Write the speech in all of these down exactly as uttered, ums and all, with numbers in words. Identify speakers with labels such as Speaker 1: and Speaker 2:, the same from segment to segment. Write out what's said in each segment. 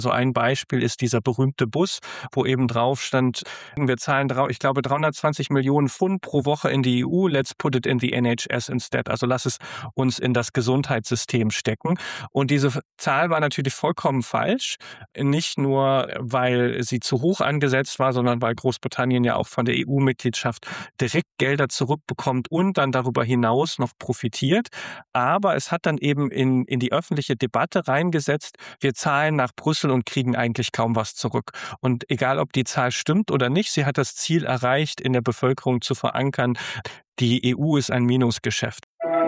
Speaker 1: So ein Beispiel ist dieser berühmte Bus, wo eben drauf stand, wir zahlen, ich glaube, dreihundertzwanzig Millionen Pfund pro Woche in die E U, let's put it in the N H S instead. Also lass es uns in das Gesundheitssystem stecken. Und diese Zahl war natürlich vollkommen falsch. Nicht nur, weil sie zu hoch angesetzt war, sondern weil Großbritannien ja auch von der E U-Mitgliedschaft direkt Gelder zurückbekommt und dann darüber hinaus noch profitiert. Aber es hat dann eben in, in die öffentliche Debatte reingesetzt, wir zahlen nach Brüssel und kriegen eigentlich kaum was zurück. Und egal, ob die Zahl stimmt oder nicht, sie hat das Ziel erreicht, in der Bevölkerung zu verankern, die E U ist ein Minusgeschäft.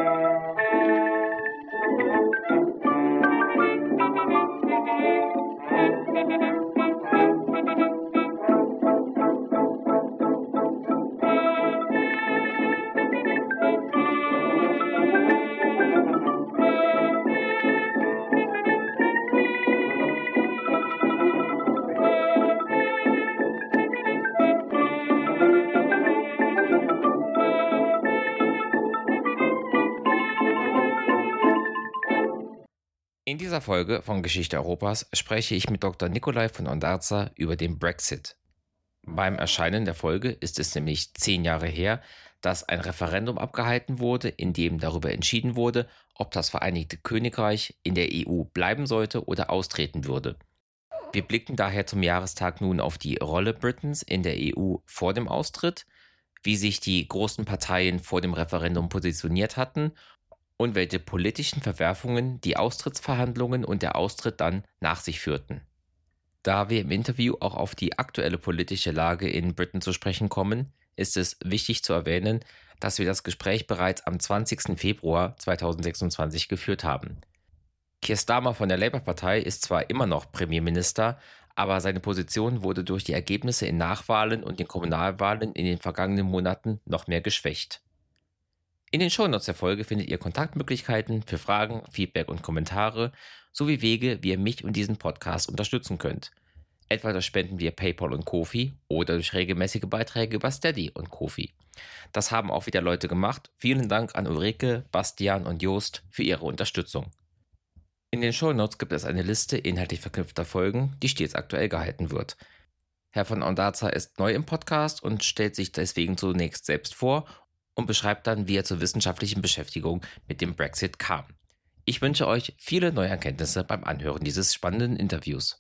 Speaker 2: In dieser Folge von Geschichte Europas spreche ich mit Doktor Nikolai von Ondarza über den Brexit. Beim Erscheinen der Folge ist es nämlich zehn Jahre her, dass ein Referendum abgehalten wurde, in dem darüber entschieden wurde, ob das Vereinigte Königreich in der E U bleiben sollte oder austreten würde. Wir blicken daher zum Jahrestag nun auf die Rolle Britens in der E U vor dem Austritt, wie sich die großen Parteien vor dem Referendum positioniert hatten und welche politischen Verwerfungen die Austrittsverhandlungen und der Austritt dann nach sich führten. Da wir im Interview auch auf die aktuelle politische Lage in Britain zu sprechen kommen, ist es wichtig zu erwähnen, dass wir das Gespräch bereits am zwanzigsten Februar zweitausendsechsundzwanzig geführt haben. Keir Starmer von der Labour-Partei ist zwar immer noch Premierminister, aber seine Position wurde durch die Ergebnisse in Nachwahlen und den Kommunalwahlen in den vergangenen Monaten noch mehr geschwächt. In den Shownotes der Folge findet ihr Kontaktmöglichkeiten für Fragen, Feedback und Kommentare sowie Wege, wie ihr mich und diesen Podcast unterstützen könnt. Etwa durch Spenden via PayPal und Ko-fi oder durch regelmäßige Beiträge über Steady und Ko-fi. Das haben auch wieder Leute gemacht. Vielen Dank an Ulrike, Bastian und Jost für ihre Unterstützung. In den Shownotes gibt es eine Liste inhaltlich verknüpfter Folgen, die stets aktuell gehalten wird. Herr von Ondarza ist neu im Podcast und stellt sich deswegen zunächst selbst vor und beschreibt dann, wie er zur wissenschaftlichen Beschäftigung mit dem Brexit kam. Ich wünsche euch viele neue Erkenntnisse beim Anhören dieses spannenden Interviews.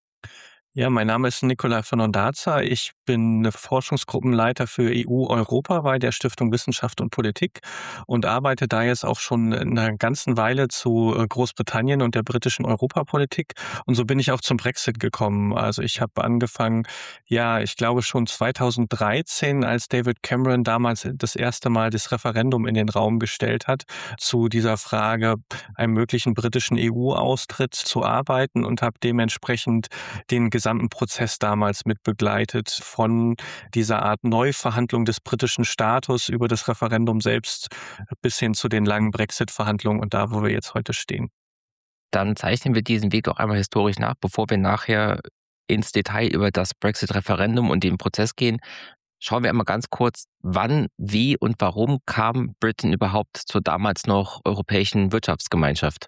Speaker 1: Ja, mein Name ist Nikolai von Ondarza. Ich bin Forschungsgruppenleiter für E U-Europa bei der Stiftung Wissenschaft und Politik und arbeite da jetzt auch schon in einer ganzen Weile zu Großbritannien und der britischen Europapolitik. Und so bin ich auch zum Brexit gekommen. Also ich habe angefangen, ja, ich glaube schon zweitausenddreizehn, als David Cameron damals das erste Mal das Referendum in den Raum gestellt hat, zu dieser Frage, einem möglichen britischen E U-Austritt zu arbeiten und habe dementsprechend den gesamten Prozess damals mit begleitet, von dieser Art Neuverhandlung des britischen Status über das Referendum selbst bis hin zu den langen Brexit-Verhandlungen und da, wo wir jetzt heute stehen.
Speaker 2: Dann zeichnen wir diesen Weg doch einmal historisch nach, bevor wir nachher ins Detail über das Brexit-Referendum und den Prozess gehen. Schauen wir einmal ganz kurz, wann, wie und warum kam Britain überhaupt zur damals noch Europäischen Wirtschaftsgemeinschaft?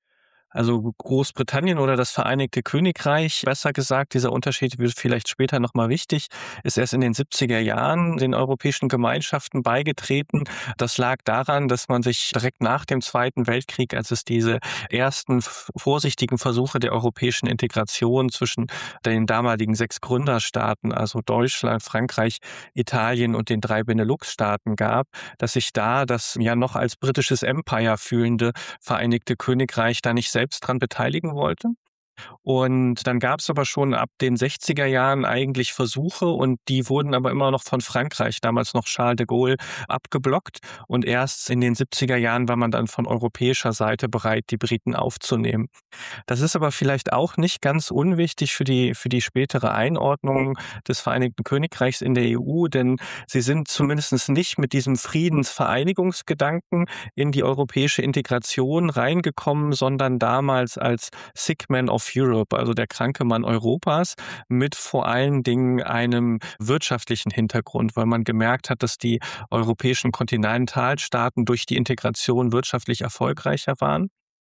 Speaker 1: Also Großbritannien oder das Vereinigte Königreich, besser gesagt, dieser Unterschied wird vielleicht später nochmal wichtig, ist erst in den siebziger Jahren den europäischen Gemeinschaften beigetreten. Das lag daran, dass man sich direkt nach dem Zweiten Weltkrieg, als es diese ersten vorsichtigen Versuche der europäischen Integration zwischen den damaligen sechs Gründerstaaten, also Deutschland, Frankreich, Italien und den drei Benelux-Staaten gab, dass sich da das ja noch als britisches Empire fühlende Vereinigte Königreich da nicht selbst dran beteiligen wollte. Und dann gab es aber schon ab den sechziger Jahren eigentlich Versuche und die wurden aber immer noch von Frankreich, damals noch Charles de Gaulle, abgeblockt. Und erst in den siebziger Jahren war man dann von europäischer Seite bereit, die Briten aufzunehmen. Das ist aber vielleicht auch nicht ganz unwichtig für die, für die spätere Einordnung des Vereinigten Königreichs in der E U, denn sie sind zumindest nicht mit diesem Friedensvereinigungsgedanken in die europäische Integration reingekommen, sondern damals als Sick Man of Europe, also der kranke Mann Europas, mit vor allen Dingen einem wirtschaftlichen Hintergrund, weil man gemerkt hat, dass die europäischen Kontinentalstaaten durch die Integration wirtschaftlich erfolgreicher waren.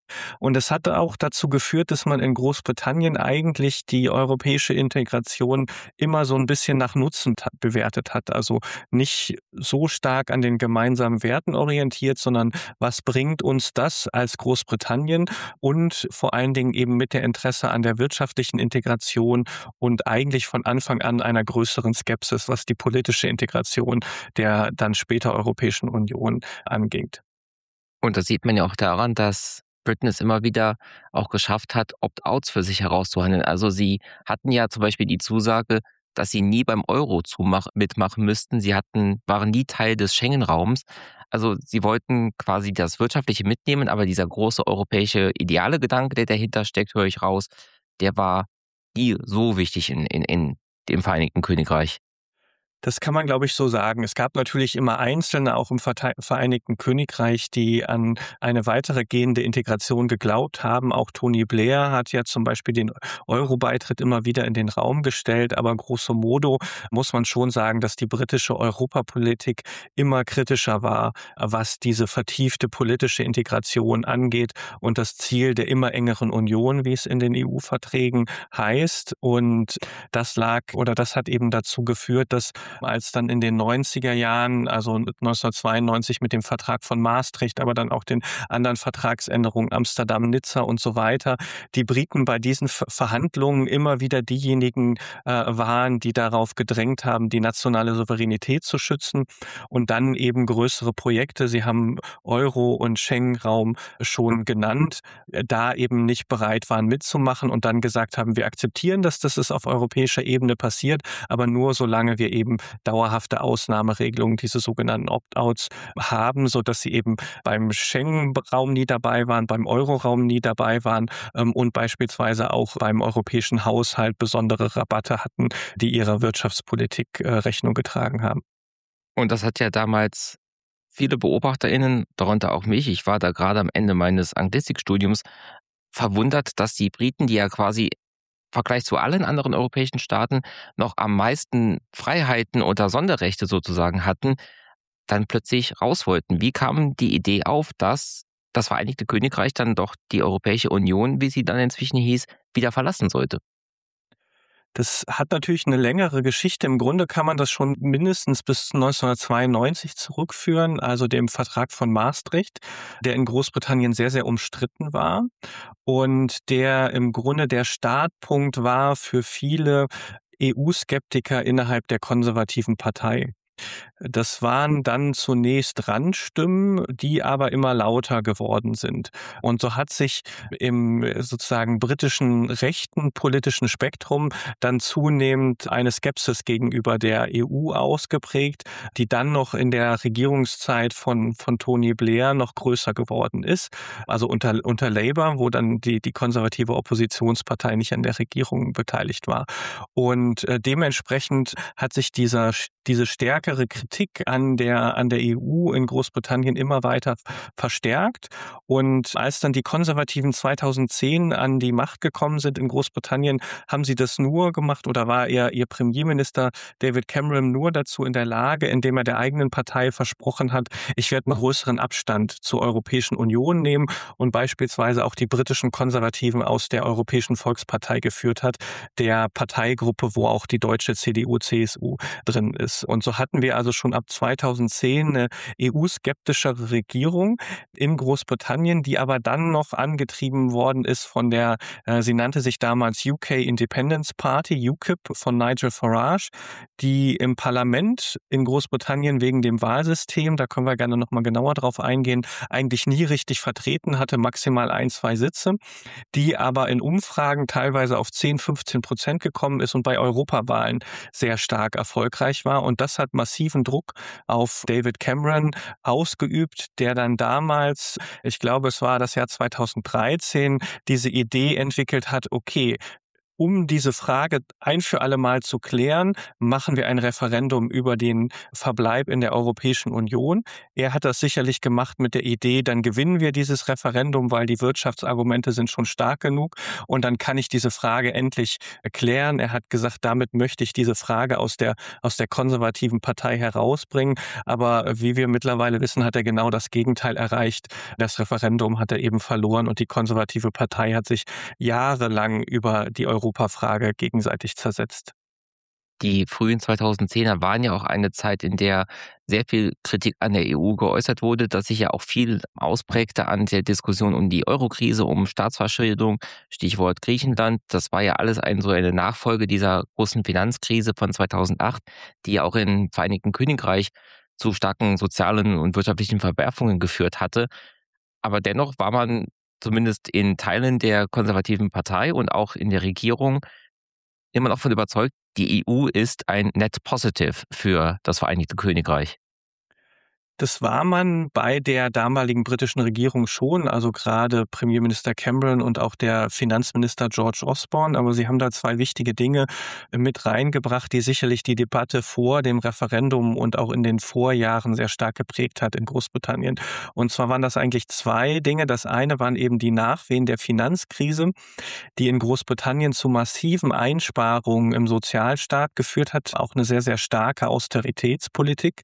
Speaker 1: Und es hatte auch dazu geführt, dass man in Großbritannien eigentlich die europäische Integration immer so ein bisschen nach Nutzen ta bewertet hat. Also nicht so stark an den gemeinsamen Werten orientiert, sondern was bringt uns das als Großbritannien und vor allen Dingen eben mit der Interesse an der wirtschaftlichen Integration und eigentlich von Anfang an einer größeren Skepsis, was die politische Integration der dann später Europäischen Union angeht.
Speaker 2: Und das sieht man ja auch daran, dass Britain es immer wieder auch geschafft hat, Opt-outs für sich herauszuhandeln. Also sie hatten ja zum Beispiel die Zusage, dass sie nie beim Euro zumach mitmachen müssten. Sie hatten, waren nie Teil des Schengen-Raums. Also sie wollten quasi das Wirtschaftliche mitnehmen, aber dieser große europäische ideale Gedanke, der dahinter steckt, höre ich raus, der war nie so wichtig in, in, in dem Vereinigten Königreich.
Speaker 1: Das kann man, glaube ich, so sagen. Es gab natürlich immer Einzelne, auch im Verte Vereinigten Königreich, die an eine weitere gehende Integration geglaubt haben. Auch Tony Blair hat ja zum Beispiel den Euro-Beitritt immer wieder in den Raum gestellt. Aber grosso modo muss man schon sagen, dass die britische Europapolitik immer kritischer war, was diese vertiefte politische Integration angeht und das Ziel der immer engeren Union, wie es in den E U-Verträgen heißt. Und das lag oder das hat eben dazu geführt, dass als dann in den neunziger Jahren, also neunzehnhundertzweiundneunzig mit dem Vertrag von Maastricht, aber dann auch den anderen Vertragsänderungen Amsterdam, Nizza und so weiter, die Briten bei diesen Ver Verhandlungen immer wieder diejenigen äh, waren, die darauf gedrängt haben, die nationale Souveränität zu schützen und dann eben größere Projekte, Sie haben Euro- und Schengen-Raum schon genannt, äh, da eben nicht bereit waren mitzumachen und dann gesagt haben, wir akzeptieren, dass das ist auf europäischer Ebene passiert, aber nur solange wir eben dauerhafte Ausnahmeregelungen, diese sogenannten Opt-outs haben, sodass sie eben beim Schengen-Raum nie dabei waren, beim Euro-Raum nie dabei waren ähm, und beispielsweise auch beim europäischen Haushalt besondere Rabatte hatten, die ihrer Wirtschaftspolitik äh, Rechnung getragen haben.
Speaker 2: Und das hat ja damals viele BeobachterInnen, darunter auch mich, ich war da gerade am Ende meines Anglistikstudiums, verwundert, dass die Briten, die ja quasi im Vergleich zu allen anderen europäischen Staaten noch am meisten Freiheiten oder Sonderrechte sozusagen hatten, dann plötzlich raus wollten. Wie kam die Idee auf, dass das Vereinigte Königreich dann doch die Europäische Union, wie sie dann inzwischen hieß, wieder verlassen sollte?
Speaker 1: Das hat natürlich eine längere Geschichte. Im Grunde kann man das schon mindestens bis neunzehnhundertzweiundneunzig zurückführen, also dem Vertrag von Maastricht, der in Großbritannien sehr, sehr umstritten war und der im Grunde der Startpunkt war für viele E U-Skeptiker innerhalb der konservativen Partei. Das waren dann zunächst Randstimmen, die aber immer lauter geworden sind. Und so hat sich im äh, sozusagen britischen rechten politischen Spektrum dann zunehmend eine Skepsis gegenüber der E U ausgeprägt, die dann noch in der Regierungszeit von, von Tony Blair noch größer geworden ist. Also unter, unter Labour, wo dann die, die konservative Oppositionspartei nicht an der Regierung beteiligt war. Und äh, dementsprechend hat sich dieser, diese stärkere Kritik an der, an der E U in Großbritannien immer weiter verstärkt. Und als dann die Konservativen zweitausendzehn an die Macht gekommen sind in Großbritannien, haben sie das nur gemacht oder war ihr, ihr Premierminister David Cameron nur dazu in der Lage, indem er der eigenen Partei versprochen hat, ich werde einen größeren Abstand zur Europäischen Union nehmen und beispielsweise auch die britischen Konservativen aus der Europäischen Volkspartei geführt hat, der Parteigruppe, wo auch die deutsche C D U, C S U drin ist. Und so hatten wir also schon ab zweitausendzehn eine E U-skeptischere Regierung in Großbritannien, die aber dann noch angetrieben worden ist von der, äh, sie nannte sich damals U K Independence Party, U K I P, von Nigel Farage, die im Parlament in Großbritannien wegen dem Wahlsystem, da können wir gerne nochmal genauer drauf eingehen, eigentlich nie richtig vertreten hatte, maximal ein, zwei Sitze, die aber in Umfragen teilweise auf zehn, fünfzehn Prozent gekommen ist und bei Europawahlen sehr stark erfolgreich war. Und das hat massiven Druck auf David Cameron ausgeübt, der dann damals, ich glaube, es war das Jahr zweitausenddreizehn, diese Idee entwickelt hat, okay, um diese Frage ein für alle Mal zu klären, machen wir ein Referendum über den Verbleib in der Europäischen Union. Er hat das sicherlich gemacht mit der Idee, dann gewinnen wir dieses Referendum, weil die Wirtschaftsargumente sind schon stark genug und dann kann ich diese Frage endlich klären. Er hat gesagt, damit möchte ich diese Frage aus der, aus der konservativen Partei herausbringen. Aber wie wir mittlerweile wissen, hat er genau das Gegenteil erreicht. Das Referendum hat er eben verloren und die konservative Partei hat sich jahrelang über die Europafrage gegenseitig zersetzt.
Speaker 2: Die frühen zweitausendzehner waren ja auch eine Zeit, in der sehr viel Kritik an der E U geäußert wurde, dass sich ja auch viel ausprägte an der Diskussion um die Eurokrise, um Staatsverschuldung, Stichwort Griechenland. Das war ja alles ein, so eine Nachfolge dieser großen Finanzkrise von zweitausendacht, die ja auch im Vereinigten Königreich zu starken sozialen und wirtschaftlichen Verwerfungen geführt hatte. Aber dennoch war man zumindest in Teilen der konservativen Partei und auch in der Regierung immer noch davon überzeugt, die E U ist ein Net Positive für das Vereinigte Königreich.
Speaker 1: Das war man bei der damaligen britischen Regierung schon, also gerade Premierminister Cameron und auch der Finanzminister George Osborne. Aber sie haben da zwei wichtige Dinge mit reingebracht, die sicherlich die Debatte vor dem Referendum und auch in den Vorjahren sehr stark geprägt hat in Großbritannien. Und zwar waren das eigentlich zwei Dinge. Das eine waren eben die Nachwehen der Finanzkrise, die in Großbritannien zu massiven Einsparungen im Sozialstaat geführt hat, auch eine sehr, sehr starke Austeritätspolitik.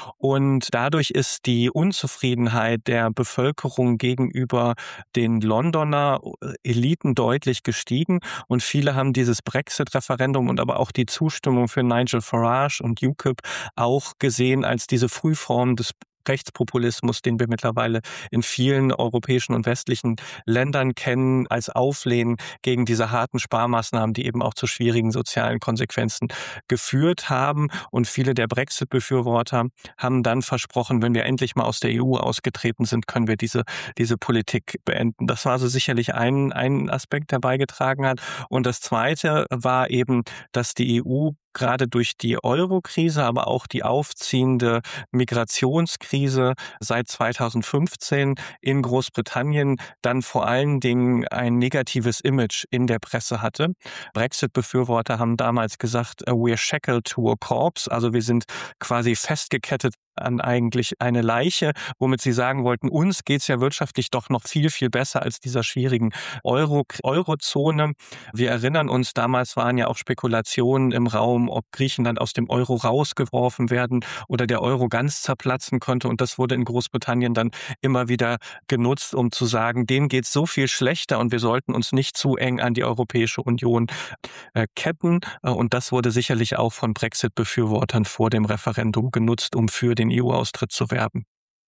Speaker 1: Und dadurch ist die Unzufriedenheit der Bevölkerung gegenüber den Londoner Eliten deutlich gestiegen. Und viele haben dieses Brexit-Referendum und aber auch die Zustimmung für Nigel Farage und U K I P auch gesehen als diese Frühform des Rechtspopulismus, den wir mittlerweile in vielen europäischen und westlichen Ländern kennen, als Auflehnen gegen diese harten Sparmaßnahmen, die eben auch zu schwierigen sozialen Konsequenzen geführt haben. Und viele der Brexit-Befürworter haben dann versprochen, wenn wir endlich mal aus der E U ausgetreten sind, können wir diese, diese Politik beenden. Das war also sicherlich ein, ein Aspekt, der beigetragen hat. Und das Zweite war eben, dass die E U gerade durch die Euro-Krise, aber auch die aufziehende Migrationskrise seit zweitausendfünfzehn in Großbritannien dann vor allen Dingen ein negatives Image in der Presse hatte. Brexit-Befürworter haben damals gesagt, we're shackled to a corpse, also wir sind quasi festgekettet an eigentlich eine Leiche, womit sie sagen wollten, uns geht's ja wirtschaftlich doch noch viel, viel besser als dieser schwierigen Euro, Eurozone. Wir erinnern uns, damals waren ja auch Spekulationen im Raum, ob Griechenland aus dem Euro rausgeworfen werden oder der Euro ganz zerplatzen könnte. Und das wurde in Großbritannien dann immer wieder genutzt, um zu sagen, denen geht's so viel schlechter und wir sollten uns nicht zu eng an die Europäische Union äh, ketten. Und das wurde sicherlich auch von Brexit-Befürwortern vor dem Referendum genutzt, um für den E U-Austritt zu werben.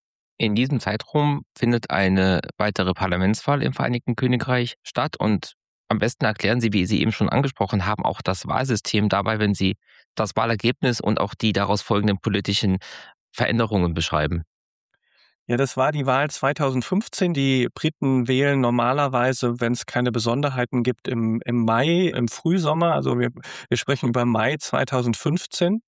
Speaker 2: In diesem Zeitraum findet eine weitere Parlamentswahl im Vereinigten Königreich statt und am besten erklären Sie, wie Sie eben schon angesprochen haben, auch das Wahlsystem dabei, wenn Sie das Wahlergebnis und auch die daraus folgenden politischen Veränderungen beschreiben.
Speaker 1: Ja, das war die Wahl zweitausendfünfzehn. Die Briten wählen normalerweise, wenn es keine Besonderheiten gibt, im, im Mai, im Frühsommer. Also wir, wir sprechen über Mai zweitausendfünfzehn,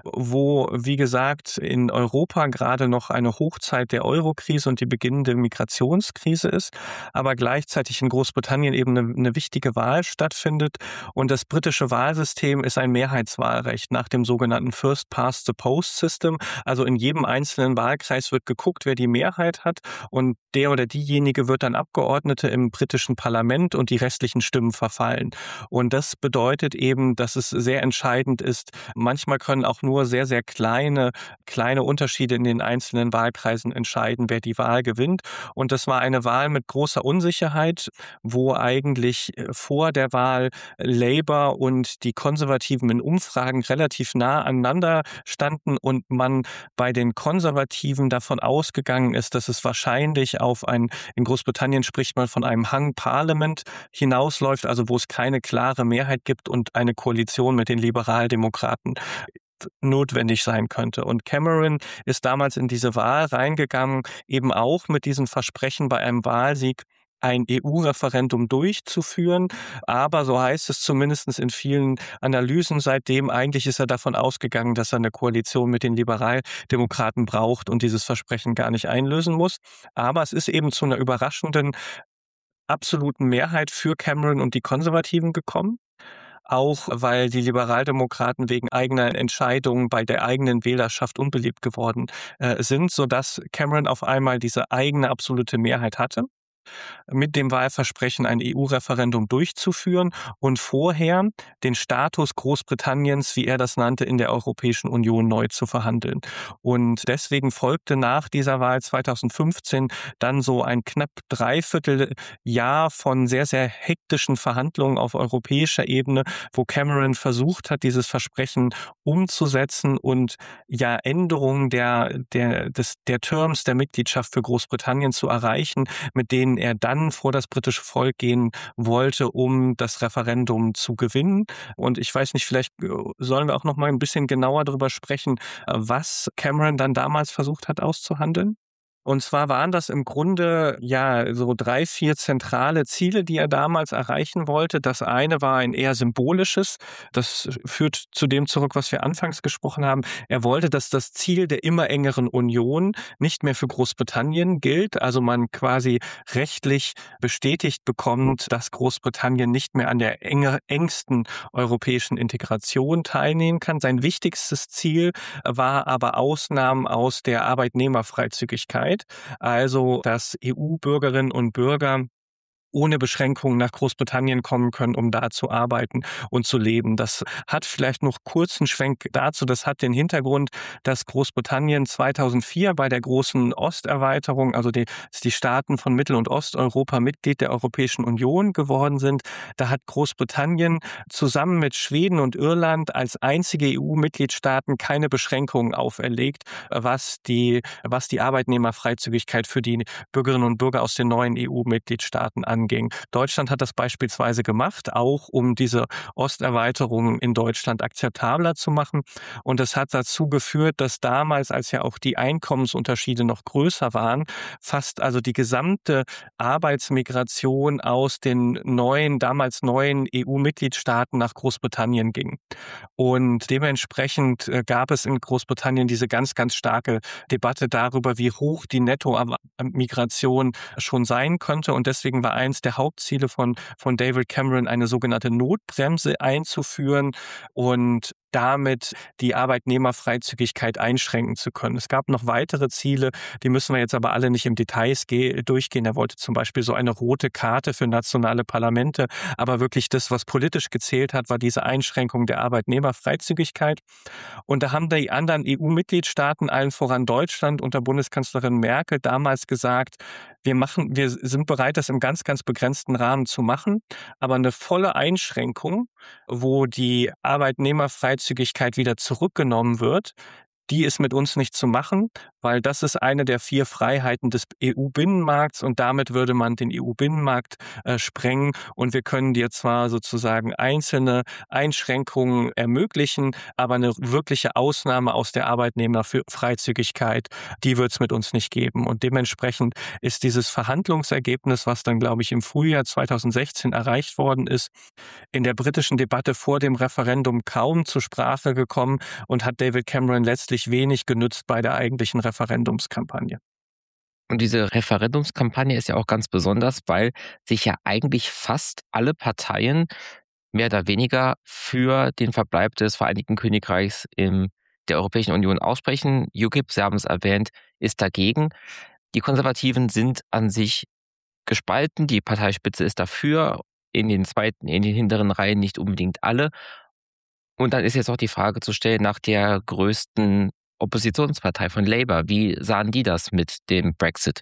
Speaker 1: wo, wie gesagt, in Europa gerade noch eine Hochzeit der Eurokrise und die beginnende Migrationskrise ist, aber gleichzeitig in Großbritannien eben eine, eine wichtige Wahl stattfindet. Und das britische Wahlsystem ist ein Mehrheitswahlrecht nach dem sogenannten First-Past-the-Post-System. Also in jedem einzelnen Wahlkreis wird geguckt, wer die Mehrheit hat und der oder diejenige wird dann Abgeordnete im britischen Parlament und die restlichen Stimmen verfallen. Und das bedeutet eben, dass es sehr entscheidend ist. Manchmal können auch nur sehr, sehr kleine, kleine Unterschiede in den einzelnen Wahlkreisen entscheiden, wer die Wahl gewinnt. Und das war eine Wahl mit großer Unsicherheit, wo eigentlich vor der Wahl Labour und die Konservativen in Umfragen relativ nah aneinander standen und man bei den Konservativen davon ausgegangen ist, dass es wahrscheinlich auf ein, in Großbritannien spricht man von einem Hung Parliament hinausläuft, also wo es keine klare Mehrheit gibt und eine Koalition mit den Liberaldemokraten notwendig sein könnte. Und Cameron ist damals in diese Wahl reingegangen, eben auch mit diesem Versprechen bei einem Wahlsieg ein E U-Referendum durchzuführen. Aber so heißt es zumindest in vielen Analysen seitdem, eigentlich ist er davon ausgegangen, dass er eine Koalition mit den Liberaldemokraten braucht und dieses Versprechen gar nicht einlösen muss. Aber es ist eben zu einer überraschenden absoluten Mehrheit für Cameron und die Konservativen gekommen. auch weil die Liberaldemokraten wegen eigener Entscheidungen bei der eigenen Wählerschaft unbeliebt geworden äh, sind, sodass Cameron auf einmal diese eigene absolute Mehrheit hatte, mit dem Wahlversprechen, ein E U-Referendum durchzuführen und vorher den Status Großbritanniens, wie er das nannte, in der Europäischen Union neu zu verhandeln. Und deswegen folgte nach dieser Wahl zweitausendfünfzehn dann so ein knapp dreiviertel Jahr von sehr, sehr hektischen Verhandlungen auf europäischer Ebene, wo Cameron versucht hat, dieses Versprechen umzusetzen und ja Änderungen der, der, des, der Terms der Mitgliedschaft für Großbritannien zu erreichen, mit denen er dann vor das britische Volk gehen wollte, um das Referendum zu gewinnen. Und ich weiß nicht, vielleicht sollen wir auch noch mal ein bisschen genauer darüber sprechen, was Cameron dann damals versucht hat auszuhandeln. Und zwar waren das im Grunde ja so drei, vier zentrale Ziele, die er damals erreichen wollte. Das eine war ein eher symbolisches. Das führt zu dem zurück, was wir anfangs gesprochen haben. Er wollte, dass das Ziel der immer engeren Union nicht mehr für Großbritannien gilt. Also man quasi rechtlich bestätigt bekommt, dass Großbritannien nicht mehr an der enger, engsten europäischen Integration teilnehmen kann. Sein wichtigstes Ziel war aber Ausnahmen aus der Arbeitnehmerfreizügigkeit. Also, dass E U-Bürgerinnen und Bürger ohne Beschränkungen nach Großbritannien kommen können, um da zu arbeiten und zu leben. Das hat vielleicht noch kurzen Schwenk dazu. Das hat den Hintergrund, dass Großbritannien zweitausendvier bei der großen Osterweiterung, also die, die Staaten von Mittel- und Osteuropa Mitglied der Europäischen Union geworden sind. Da hat Großbritannien zusammen mit Schweden und Irland als einzige E U-Mitgliedstaaten keine Beschränkungen auferlegt, was die, was die Arbeitnehmerfreizügigkeit für die Bürgerinnen und Bürger aus den neuen E U-Mitgliedstaaten angeht. Ging. Deutschland hat das beispielsweise gemacht, auch um diese Osterweiterung in Deutschland akzeptabler zu machen. Und es hat dazu geführt, dass damals, als ja auch die Einkommensunterschiede noch größer waren, fast also die gesamte Arbeitsmigration aus den neuen, damals neuen E U-Mitgliedstaaten nach Großbritannien ging. Und dementsprechend gab es in Großbritannien diese ganz, ganz starke Debatte darüber, wie hoch die Netto-Migration schon sein könnte. Und deswegen war eins der Hauptziele von, von David Cameron, eine sogenannte Notbremse einzuführen und damit die Arbeitnehmerfreizügigkeit einschränken zu können. Es gab noch weitere Ziele, die müssen wir jetzt aber alle nicht im Details ge- durchgehen. Er wollte zum Beispiel so eine rote Karte für nationale Parlamente, aber wirklich das, was politisch gezählt hat, war diese Einschränkung der Arbeitnehmerfreizügigkeit. Und da haben die anderen E U-Mitgliedstaaten, allen voran Deutschland unter Bundeskanzlerin Merkel, damals gesagt, wir machen, wir sind bereit, das im ganz, ganz begrenzten Rahmen zu machen, aber eine volle Einschränkung, wo die Arbeitnehmerfreizügigkeit wieder zurückgenommen wird, die ist mit uns nicht zu machen, weil das ist eine der vier Freiheiten des E U-Binnenmarkts und damit würde man den E U-Binnenmarkt äh, sprengen und wir können dir zwar sozusagen einzelne Einschränkungen ermöglichen, aber eine wirkliche Ausnahme aus der Arbeitnehmerfreizügigkeit, die wird es mit uns nicht geben. Und dementsprechend ist dieses Verhandlungsergebnis, was dann, glaube ich, im Frühjahr zweitausendsechzehn erreicht worden ist, in der britischen Debatte vor dem Referendum kaum zur Sprache gekommen und hat David Cameron letztlich wenig genützt bei der eigentlichen Referendumskampagne.
Speaker 2: Und diese Referendumskampagne ist ja auch ganz besonders, weil sich ja eigentlich fast alle Parteien mehr oder weniger für den Verbleib des Vereinigten Königreichs in der Europäischen Union aussprechen. U KIP, Sie haben es erwähnt, ist dagegen. Die Konservativen sind an sich gespalten, die Parteispitze ist dafür, in den zweiten, in den hinteren Reihen nicht unbedingt alle. Und dann ist jetzt auch die Frage zu stellen nach der größten Oppositionspartei von Labour. Wie sahen die das mit dem Brexit?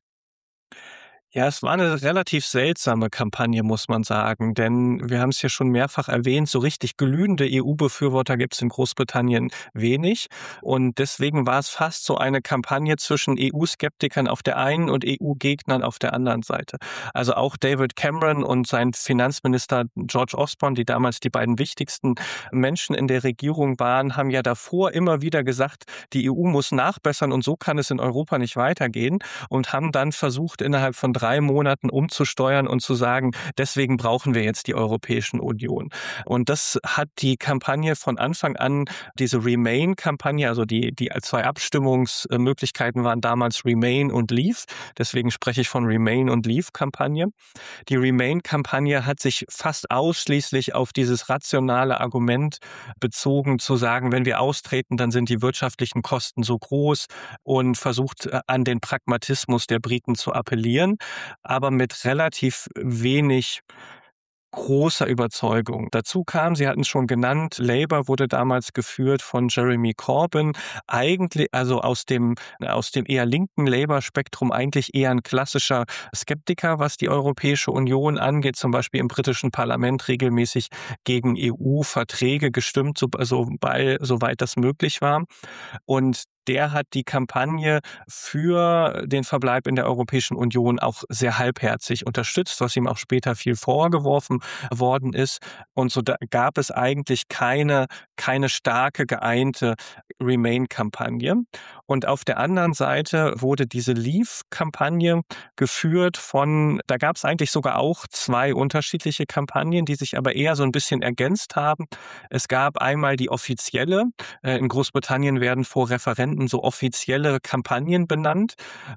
Speaker 1: Ja, es war eine relativ seltsame Kampagne, muss man sagen, denn wir haben es ja schon mehrfach erwähnt, so richtig glühende E U-Befürworter gibt es in Großbritannien wenig und deswegen war es fast so eine Kampagne zwischen E U-Skeptikern auf der einen und E U-Gegnern auf der anderen Seite. Also auch David Cameron und sein Finanzminister George Osborne, die damals die beiden wichtigsten Menschen in der Regierung waren, haben ja davor immer wieder gesagt, die E U muss nachbessern und so kann es in Europa nicht weitergehen und haben dann versucht, innerhalb von drei Monaten umzusteuern und zu sagen, deswegen brauchen wir jetzt die Europäische Union. Und das hat die Kampagne von Anfang an, diese Remain-Kampagne, also die, die zwei Abstimmungsmöglichkeiten waren damals Remain und Leave. Deswegen spreche ich von Remain- und Leave-Kampagne. Die Remain-Kampagne hat sich fast ausschließlich auf dieses rationale Argument bezogen, zu sagen, wenn wir austreten, dann sind die wirtschaftlichen Kosten so groß, und versucht an den Pragmatismus der Briten zu appellieren, aber mit relativ wenig großer Überzeugung. Dazu kam, Sie hatten es schon genannt, Labour wurde damals geführt von Jeremy Corbyn, eigentlich, also aus dem, aus dem eher linken Labour-Spektrum, eigentlich eher ein klassischer Skeptiker, was die Europäische Union angeht, zum Beispiel im britischen Parlament regelmäßig gegen E U-Verträge gestimmt, so, also, weil, soweit das möglich war. Und der hat die Kampagne für den Verbleib in der Europäischen Union auch sehr halbherzig unterstützt, was ihm auch später viel vorgeworfen worden ist. Und so da gab es eigentlich keine, keine starke, geeinte Remain-Kampagne. Und auf der anderen Seite wurde diese Leave-Kampagne geführt von, da gab es eigentlich sogar auch zwei unterschiedliche Kampagnen, die sich aber eher so ein bisschen ergänzt haben. Es gab einmal die offizielle, in Großbritannien werden vor Referenden so offizielle Kampagnen benannt.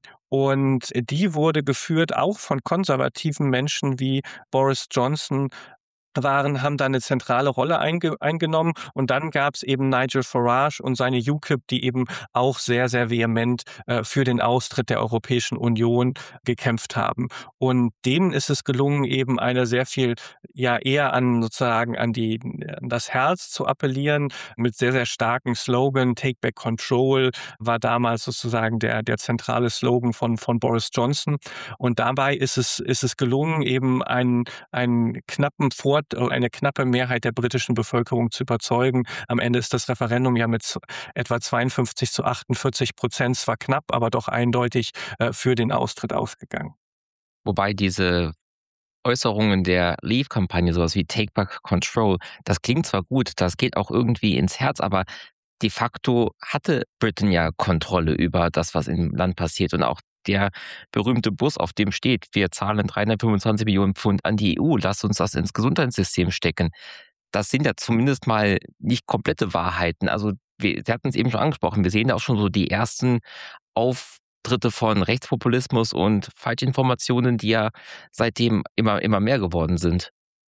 Speaker 1: Und die wurde geführt auch von konservativen Menschen wie Boris Johnson, waren, haben da eine zentrale Rolle einge, eingenommen. Und dann gab es eben Nigel Farage und seine U KIP, die eben auch sehr, sehr vehement äh, für den Austritt der Europäischen Union gekämpft haben. Und denen ist es gelungen, eben eine sehr viel, ja eher an sozusagen an, die, an das Herz zu appellieren, mit sehr, sehr starken Slogan. Take back control war damals sozusagen der, der zentrale Slogan von, von Boris Johnson. Und dabei ist es, ist es gelungen, eben einen, einen knappen Vor eine knappe Mehrheit der britischen Bevölkerung zu überzeugen. Am Ende ist das Referendum ja mit etwa zweiundfünfzig zu achtundvierzig Prozent, zwar knapp, aber doch eindeutig äh, für den Austritt ausgegangen.
Speaker 2: Wobei diese Äußerungen der Leave-Kampagne, sowas wie Take Back Control, das klingt zwar gut, das geht auch irgendwie ins Herz, aber de facto hatte Britain ja Kontrolle über das, was im Land passiert, und auch der berühmte Bus, auf dem steht, wir zahlen dreihundertfünfundzwanzig Millionen Pfund an die E U, lasst uns das ins Gesundheitssystem stecken. Das sind ja zumindest mal nicht komplette Wahrheiten. Also wir, Sie hatten es eben schon angesprochen, wir sehen da auch schon so die ersten Auftritte von Rechtspopulismus und Falschinformationen, die ja seitdem immer, immer mehr geworden sind.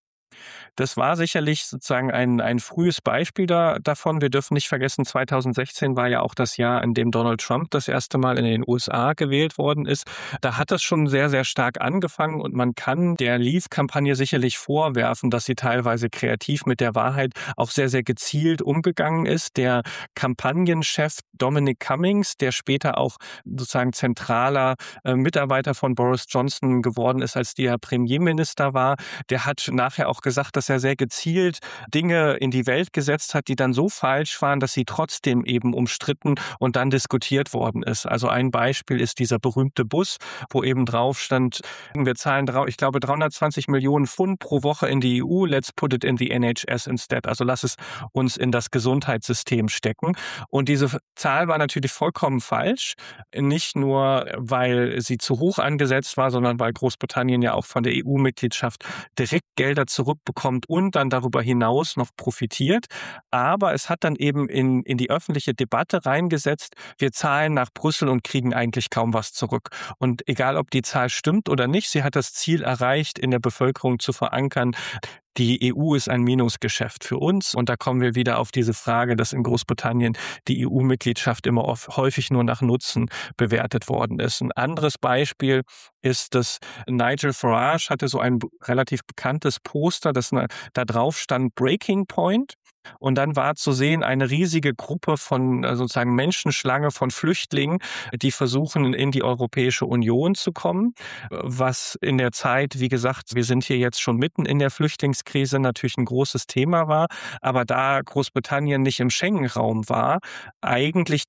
Speaker 1: Das war sicherlich sozusagen ein, ein frühes Beispiel da, davon. Wir dürfen nicht vergessen, zweitausendsechzehn war ja auch das Jahr, in dem Donald Trump das erste Mal in den U S A gewählt worden ist. Da hat das schon sehr, sehr stark angefangen, und man kann der Leave-Kampagne sicherlich vorwerfen, dass sie teilweise kreativ mit der Wahrheit auch sehr, sehr gezielt umgegangen ist. Der Kampagnenchef Dominic Cummings, der später auch sozusagen zentraler äh, Mitarbeiter von Boris Johnson geworden ist, als der Premierminister war, der hat nachher auch gesagt, dass er sehr gezielt Dinge in die Welt gesetzt hat, die dann so falsch waren, dass sie trotzdem eben umstritten und dann diskutiert worden ist. Also ein Beispiel ist dieser berühmte Bus, wo eben drauf stand, wir zahlen, ich glaube, dreihundertzwanzig Millionen Pfund pro Woche in die E U, let's put it in the N H S instead. Also lass es uns in das Gesundheitssystem stecken. Und diese Zahl war natürlich vollkommen falsch. Nicht nur, weil sie zu hoch angesetzt war, sondern weil Großbritannien ja auch von der E U-Mitgliedschaft direkt Gelder zurückbekommt und dann darüber hinaus noch profitiert. Aber es hat dann eben in, in die öffentliche Debatte reingesetzt, wir zahlen nach Brüssel und kriegen eigentlich kaum was zurück. Und egal, ob die Zahl stimmt oder nicht, sie hat das Ziel erreicht, in der Bevölkerung zu verankern, die E U ist ein Minusgeschäft für uns. Und da kommen wir wieder auf diese Frage, dass in Großbritannien die E U-Mitgliedschaft immer oft, häufig nur nach Nutzen bewertet worden ist. Ein anderes Beispiel ist, dass Nigel Farage hatte so ein relativ bekanntes Poster, das da drauf stand Breaking Point. Und dann war zu sehen eine riesige Gruppe von sozusagen Menschenschlange von Flüchtlingen, die versuchen, in die Europäische Union zu kommen, was in der Zeit, wie gesagt, wir sind hier jetzt schon mitten in der Flüchtlingskrise, natürlich ein großes Thema war, aber da Großbritannien nicht im Schengen-Raum war, eigentlich das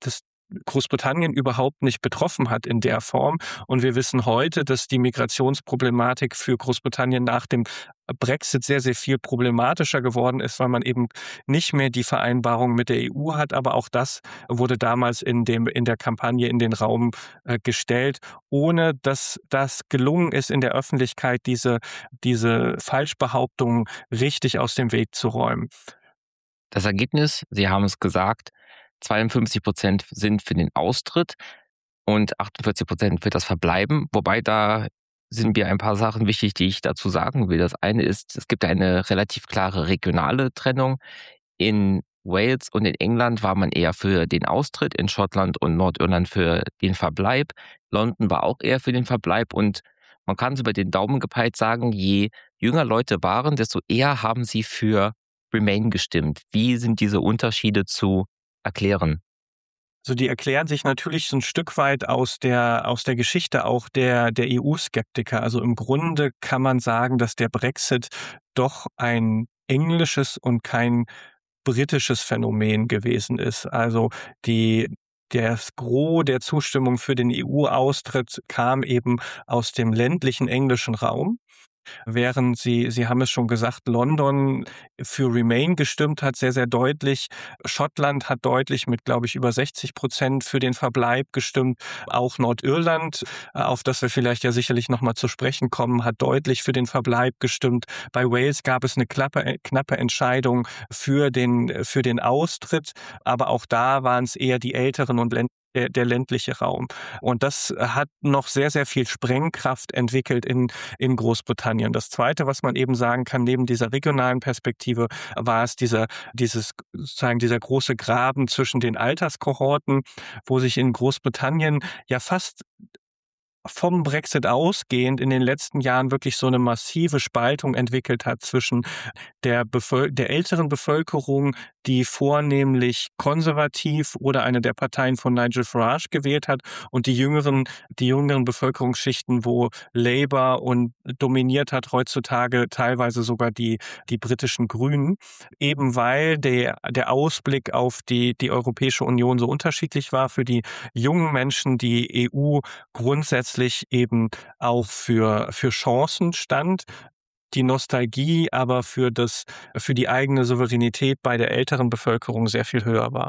Speaker 1: Großbritannien überhaupt nicht betroffen hat in der Form. Und wir wissen heute, dass die Migrationsproblematik für Großbritannien nach dem Brexit sehr, sehr viel problematischer geworden ist, weil man eben nicht mehr die Vereinbarung mit der E U hat. Aber auch das wurde damals in dem, in der Kampagne in den Raum äh, gestellt, ohne dass das gelungen ist, in der Öffentlichkeit diese, diese Falschbehauptungen richtig aus dem Weg zu räumen.
Speaker 2: Das Ergebnis, Sie haben es gesagt, zweiundfünfzig Prozent sind für den Austritt und achtundvierzig Prozent für das Verbleiben. Wobei da sind mir ein paar Sachen wichtig, die ich dazu sagen will. Das eine ist, es gibt eine relativ klare regionale Trennung. In Wales und in England war man eher für den Austritt, in Schottland und Nordirland für den Verbleib. London war auch eher für den Verbleib und man kann es über den Daumen gepeilt sagen, je jünger Leute waren, desto eher haben sie für Remain gestimmt. Wie sind diese Unterschiede zu erklären?
Speaker 1: Also die erklären sich natürlich so ein Stück weit aus der, aus der Geschichte auch der, der E U-Skeptiker. Also im Grunde kann man sagen, dass der Brexit doch ein englisches und kein britisches Phänomen gewesen ist. Also die, das Gros der Zustimmung für den E U-Austritt kam eben aus dem ländlichen englischen Raum. Während Sie, Sie haben es schon gesagt, London für Remain gestimmt hat, sehr, sehr deutlich. Schottland hat deutlich mit, glaube ich, über sechzig Prozent für den Verbleib gestimmt. Auch Nordirland, auf das wir vielleicht ja sicherlich nochmal zu sprechen kommen, hat deutlich für den Verbleib gestimmt. Bei Wales gab es eine knappe, knappe Entscheidung für den, für den Austritt, aber auch da waren es eher die Älteren und Länder, Der, der ländliche Raum. Und das hat noch sehr, sehr viel Sprengkraft entwickelt in, in Großbritannien. Das Zweite, was man eben sagen kann, neben dieser regionalen Perspektive, war es dieser, dieses, sozusagen dieser große Graben zwischen den Alterskohorten, wo sich in Großbritannien ja fast vom Brexit ausgehend in den letzten Jahren wirklich so eine massive Spaltung entwickelt hat zwischen der, Bevöl- der älteren Bevölkerung, die vornehmlich konservativ oder eine der Parteien von Nigel Farage gewählt hat, und die jüngeren, die jüngeren Bevölkerungsschichten, wo Labour und dominiert hat heutzutage teilweise sogar die, die britischen Grünen, eben weil der, der Ausblick auf die, die Europäische Union so unterschiedlich war. Für die jungen Menschen die E U grundsätzlich eben auch für, für Chancen stand, die Nostalgie aber für das, für die eigene Souveränität bei der älteren Bevölkerung sehr viel höher war.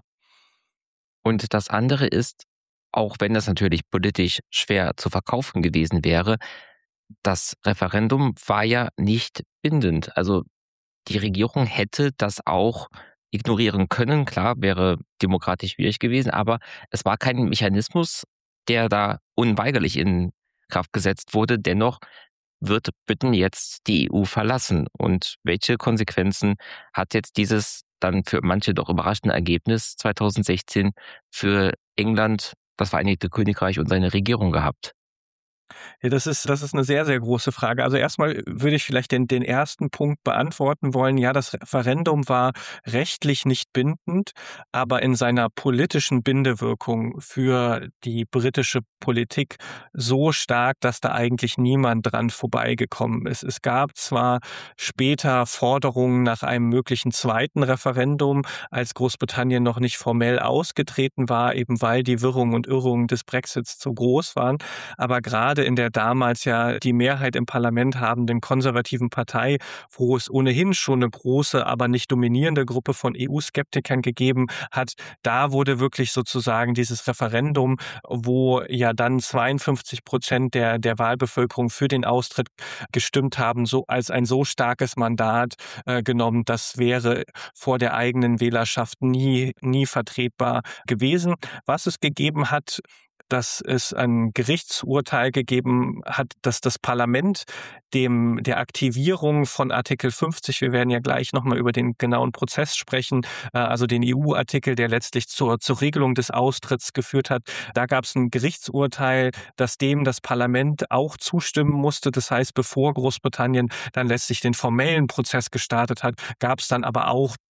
Speaker 2: Und das andere ist, auch wenn das natürlich politisch schwer zu verkaufen gewesen wäre, das Referendum war ja nicht bindend. Also die Regierung hätte das auch ignorieren können. Klar, wäre demokratisch schwierig gewesen, aber es war kein Mechanismus, der da unweigerlich in Kraft gesetzt wurde. Dennoch wird Britain jetzt die E U verlassen. Und welche Konsequenzen hat jetzt dieses dann für manche doch überraschende Ergebnis zweitausendsechzehn für England, das Vereinigte Königreich und seine Regierung gehabt?
Speaker 1: Ja, das ist, das ist eine sehr, sehr große Frage. Also erstmal würde ich vielleicht den, den ersten Punkt beantworten wollen. Ja, das Referendum war rechtlich nicht bindend, aber in seiner politischen Bindewirkung für die britische Politik so stark, dass da eigentlich niemand dran vorbeigekommen ist. Es gab zwar später Forderungen nach einem möglichen zweiten Referendum, als Großbritannien noch nicht formell ausgetreten war, eben weil die Wirrungen und Irrungen des Brexits zu groß waren, aber gerade in der damals ja die Mehrheit im Parlament habenden konservativen Partei, wo es ohnehin schon eine große, aber nicht dominierende Gruppe von E U-Skeptikern gegeben hat, da wurde wirklich sozusagen dieses Referendum, wo ja dann zweiundfünfzig Prozent der, der Wahlbevölkerung für den Austritt gestimmt haben, so als ein so starkes Mandat äh, genommen, das wäre vor der eigenen Wählerschaft nie, nie vertretbar gewesen. Was es gegeben hat, dass es ein Gerichtsurteil gegeben hat, dass das Parlament dem der Aktivierung von Artikel fünfzig, wir werden ja gleich nochmal über den genauen Prozess sprechen, also den E U-Artikel, der letztlich zur, zur Regelung des Austritts geführt hat. Da gab es ein Gerichtsurteil, dass dem das Parlament auch zustimmen musste. Das heißt, bevor Großbritannien dann letztlich den formellen Prozess gestartet hat, gab es dann aber auch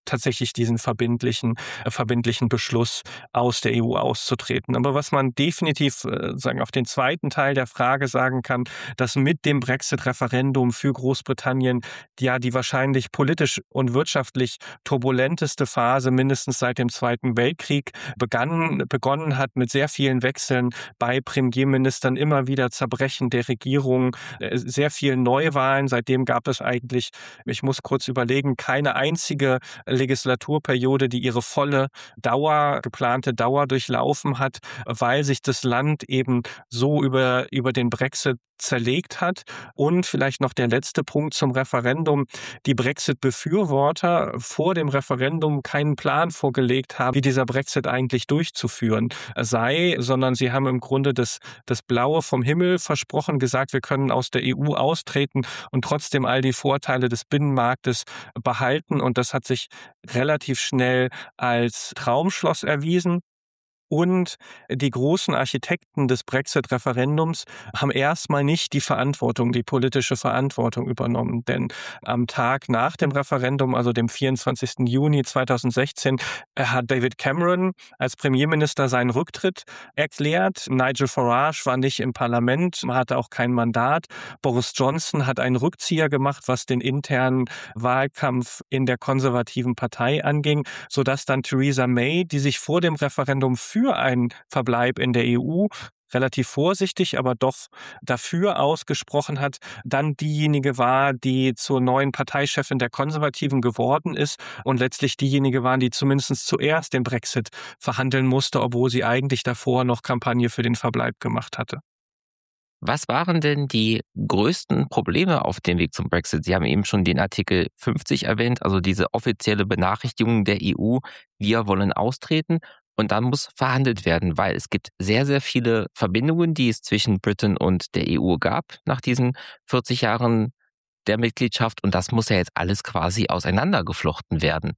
Speaker 1: tatsächlich diesen verbindlichen, äh, verbindlichen Beschluss aus der E U auszutreten. Aber was man definitiv äh, sagen auf den zweiten Teil der Frage sagen kann, dass mit dem Brexit-Referendum für Großbritannien ja die wahrscheinlich politisch und wirtschaftlich turbulenteste Phase mindestens seit dem Zweiten Weltkrieg begann, begonnen hat mit sehr vielen Wechseln bei Premierministern, immer wieder Zerbrechen der Regierung, äh, sehr vielen Neuwahlen. Seitdem gab es eigentlich, ich muss kurz überlegen, keine einzige Legislaturperiode, die ihre volle Dauer, geplante Dauer durchlaufen hat, weil sich das Land eben so über, über den Brexit zerlegt hat. Und vielleicht noch der letzte Punkt zum Referendum. Die Brexit-Befürworter vor dem Referendum keinen Plan vorgelegt haben, wie dieser Brexit eigentlich durchzuführen sei, sondern sie haben im Grunde das, das Blaue vom Himmel versprochen, gesagt, wir können aus der E U austreten und trotzdem all die Vorteile des Binnenmarktes behalten. Und das hat sich relativ schnell als Traumschloss erwiesen. Und die großen Architekten des Brexit-Referendums haben erstmal nicht die Verantwortung, die politische Verantwortung übernommen. Denn am Tag nach dem Referendum, also dem vierundzwanzigsten Juni zweitausendsechzehn, hat David Cameron als Premierminister seinen Rücktritt erklärt. Nigel Farage war nicht im Parlament, hatte auch kein Mandat. Boris Johnson hat einen Rückzieher gemacht, was den internen Wahlkampf in der konservativen Partei anging, sodass dann Theresa May, die sich vor dem Referendum für für einen Verbleib in der E U relativ vorsichtig, aber doch dafür ausgesprochen hat, dann diejenige war, die zur neuen Parteichefin der Konservativen geworden ist und letztlich diejenige war, die zumindest zuerst den Brexit verhandeln musste, obwohl sie eigentlich davor noch Kampagne für den Verbleib gemacht hatte.
Speaker 2: Was waren denn die größten Probleme auf dem Weg zum Brexit? Sie haben eben schon den Artikel fünfzig erwähnt, also diese offizielle Benachrichtigung der E U, wir wollen austreten. Und dann muss verhandelt werden, weil es gibt sehr, sehr viele Verbindungen, die es zwischen Britain und der E U gab nach diesen vierzig Jahren der Mitgliedschaft. Und das muss ja jetzt alles quasi auseinandergeflochten werden.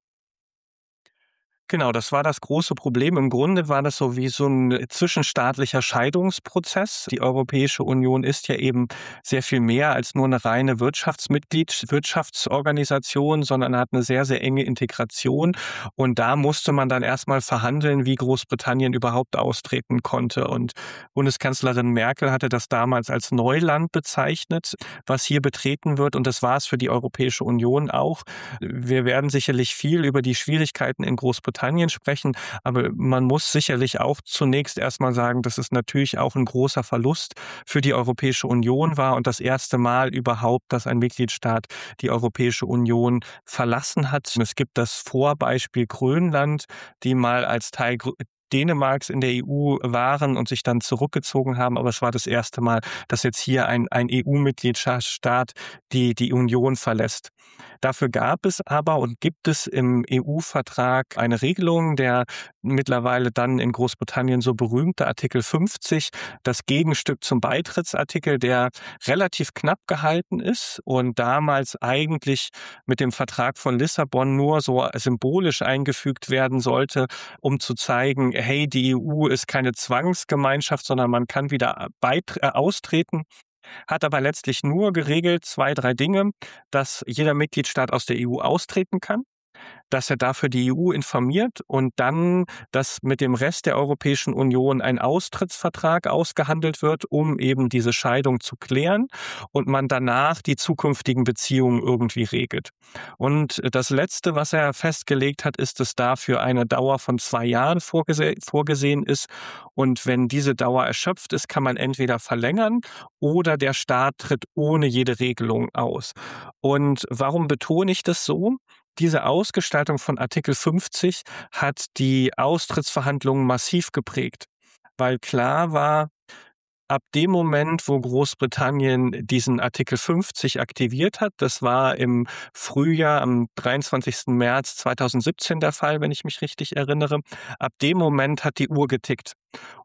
Speaker 1: Genau, das war das große Problem. Im Grunde war das so wie so ein zwischenstaatlicher Scheidungsprozess. Die Europäische Union ist ja eben sehr viel mehr als nur eine reine Wirtschaftsmitglied, Wirtschaftsorganisation, sondern hat eine sehr, sehr enge Integration. Und da musste man dann erstmal verhandeln, wie Großbritannien überhaupt austreten konnte. Und Bundeskanzlerin Merkel hatte das damals als Neuland bezeichnet, was hier betreten wird. Und das war es für die Europäische Union auch. Wir werden sicherlich viel über die Schwierigkeiten in Großbritannien sprechen, aber man muss sicherlich auch zunächst erstmal sagen, dass es natürlich auch ein großer Verlust für die Europäische Union war und das erste Mal überhaupt, dass ein Mitgliedstaat die Europäische Union verlassen hat. Es gibt das Vorbeispiel Grönland, die mal als Teil Dänemarks in der E U waren und sich dann zurückgezogen haben. Aber es war das erste Mal, dass jetzt hier ein, ein E U-Mitgliedstaat die, die Union verlässt. Dafür gab es aber und gibt es im E U-Vertrag eine Regelung, der mittlerweile dann in Großbritannien so berühmte Artikel fünfzig, das Gegenstück zum Beitrittsartikel, der relativ knapp gehalten ist und damals eigentlich mit dem Vertrag von Lissabon nur so symbolisch eingefügt werden sollte, um zu zeigen, hey, die E U ist keine Zwangsgemeinschaft, sondern man kann wieder beit- äh, austreten. Hat aber letztlich nur geregelt zwei, drei Dinge, dass jeder Mitgliedstaat aus der E U austreten kann, dass er dafür die E U informiert und dann, dass mit dem Rest der Europäischen Union ein Austrittsvertrag ausgehandelt wird, um eben diese Scheidung zu klären und man danach die zukünftigen Beziehungen irgendwie regelt. Und das Letzte, was er festgelegt hat, ist, dass dafür eine Dauer von zwei Jahren vorgese- vorgesehen ist und wenn diese Dauer erschöpft ist, kann man entweder verlängern oder der Staat tritt ohne jede Regelung aus. Und warum betone ich das so? Diese Ausgestaltung von Artikel fünfzig hat die Austrittsverhandlungen massiv geprägt, weil klar war, ab dem Moment, wo Großbritannien diesen Artikel fünfzig aktiviert hat, das war im Frühjahr, am dreiundzwanzigsten März zweitausendsiebzehn der Fall, wenn ich mich richtig erinnere, ab dem Moment hat die Uhr getickt.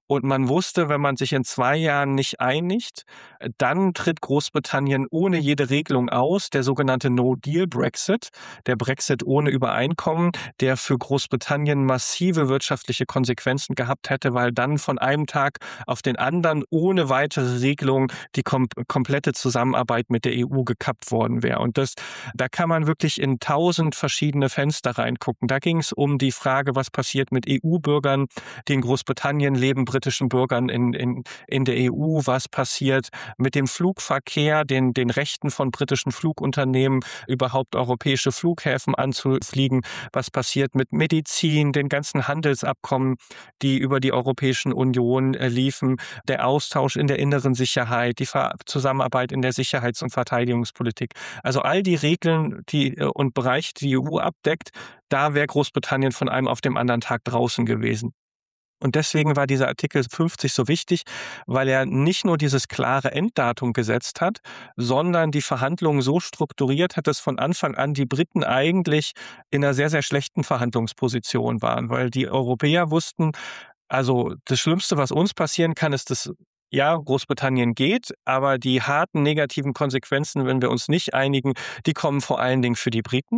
Speaker 1: Und man wusste, wenn man sich in zwei Jahren nicht einigt, dann tritt Großbritannien ohne jede Regelung aus, der sogenannte No-Deal-Brexit, der Brexit ohne Übereinkommen, der für Großbritannien massive wirtschaftliche Konsequenzen gehabt hätte, weil dann von einem Tag auf den anderen ohne weitere Regelung die kom- komplette Zusammenarbeit mit der E U gekappt worden wäre. Und das, da kann man wirklich in tausend verschiedene Fenster reingucken. Da ging es um die Frage, was passiert mit E U-Bürgern, die in Großbritannien leben, britischen Bürgern in, in, in der E U, was passiert mit dem Flugverkehr, den, den Rechten von britischen Flugunternehmen, überhaupt europäische Flughäfen anzufliegen, was passiert mit Medizin, den ganzen Handelsabkommen, die über die Europäische Union äh, liefen, der Austausch in der inneren Sicherheit, die Ver- Zusammenarbeit in der Sicherheits- und Verteidigungspolitik. Also all die Regeln die, äh, und Bereiche, die die E U abdeckt, da wäre Großbritannien von einem auf dem anderen Tag draußen gewesen. Und deswegen war dieser Artikel fünfzig so wichtig, weil er nicht nur dieses klare Enddatum gesetzt hat, sondern die Verhandlungen so strukturiert hat, dass von Anfang an die Briten eigentlich in einer sehr, sehr schlechten Verhandlungsposition waren, weil die Europäer wussten, also das Schlimmste, was uns passieren kann, ist, dass ja, Großbritannien geht, aber die harten negativen Konsequenzen, wenn wir uns nicht einigen, die kommen vor allen Dingen für die Briten.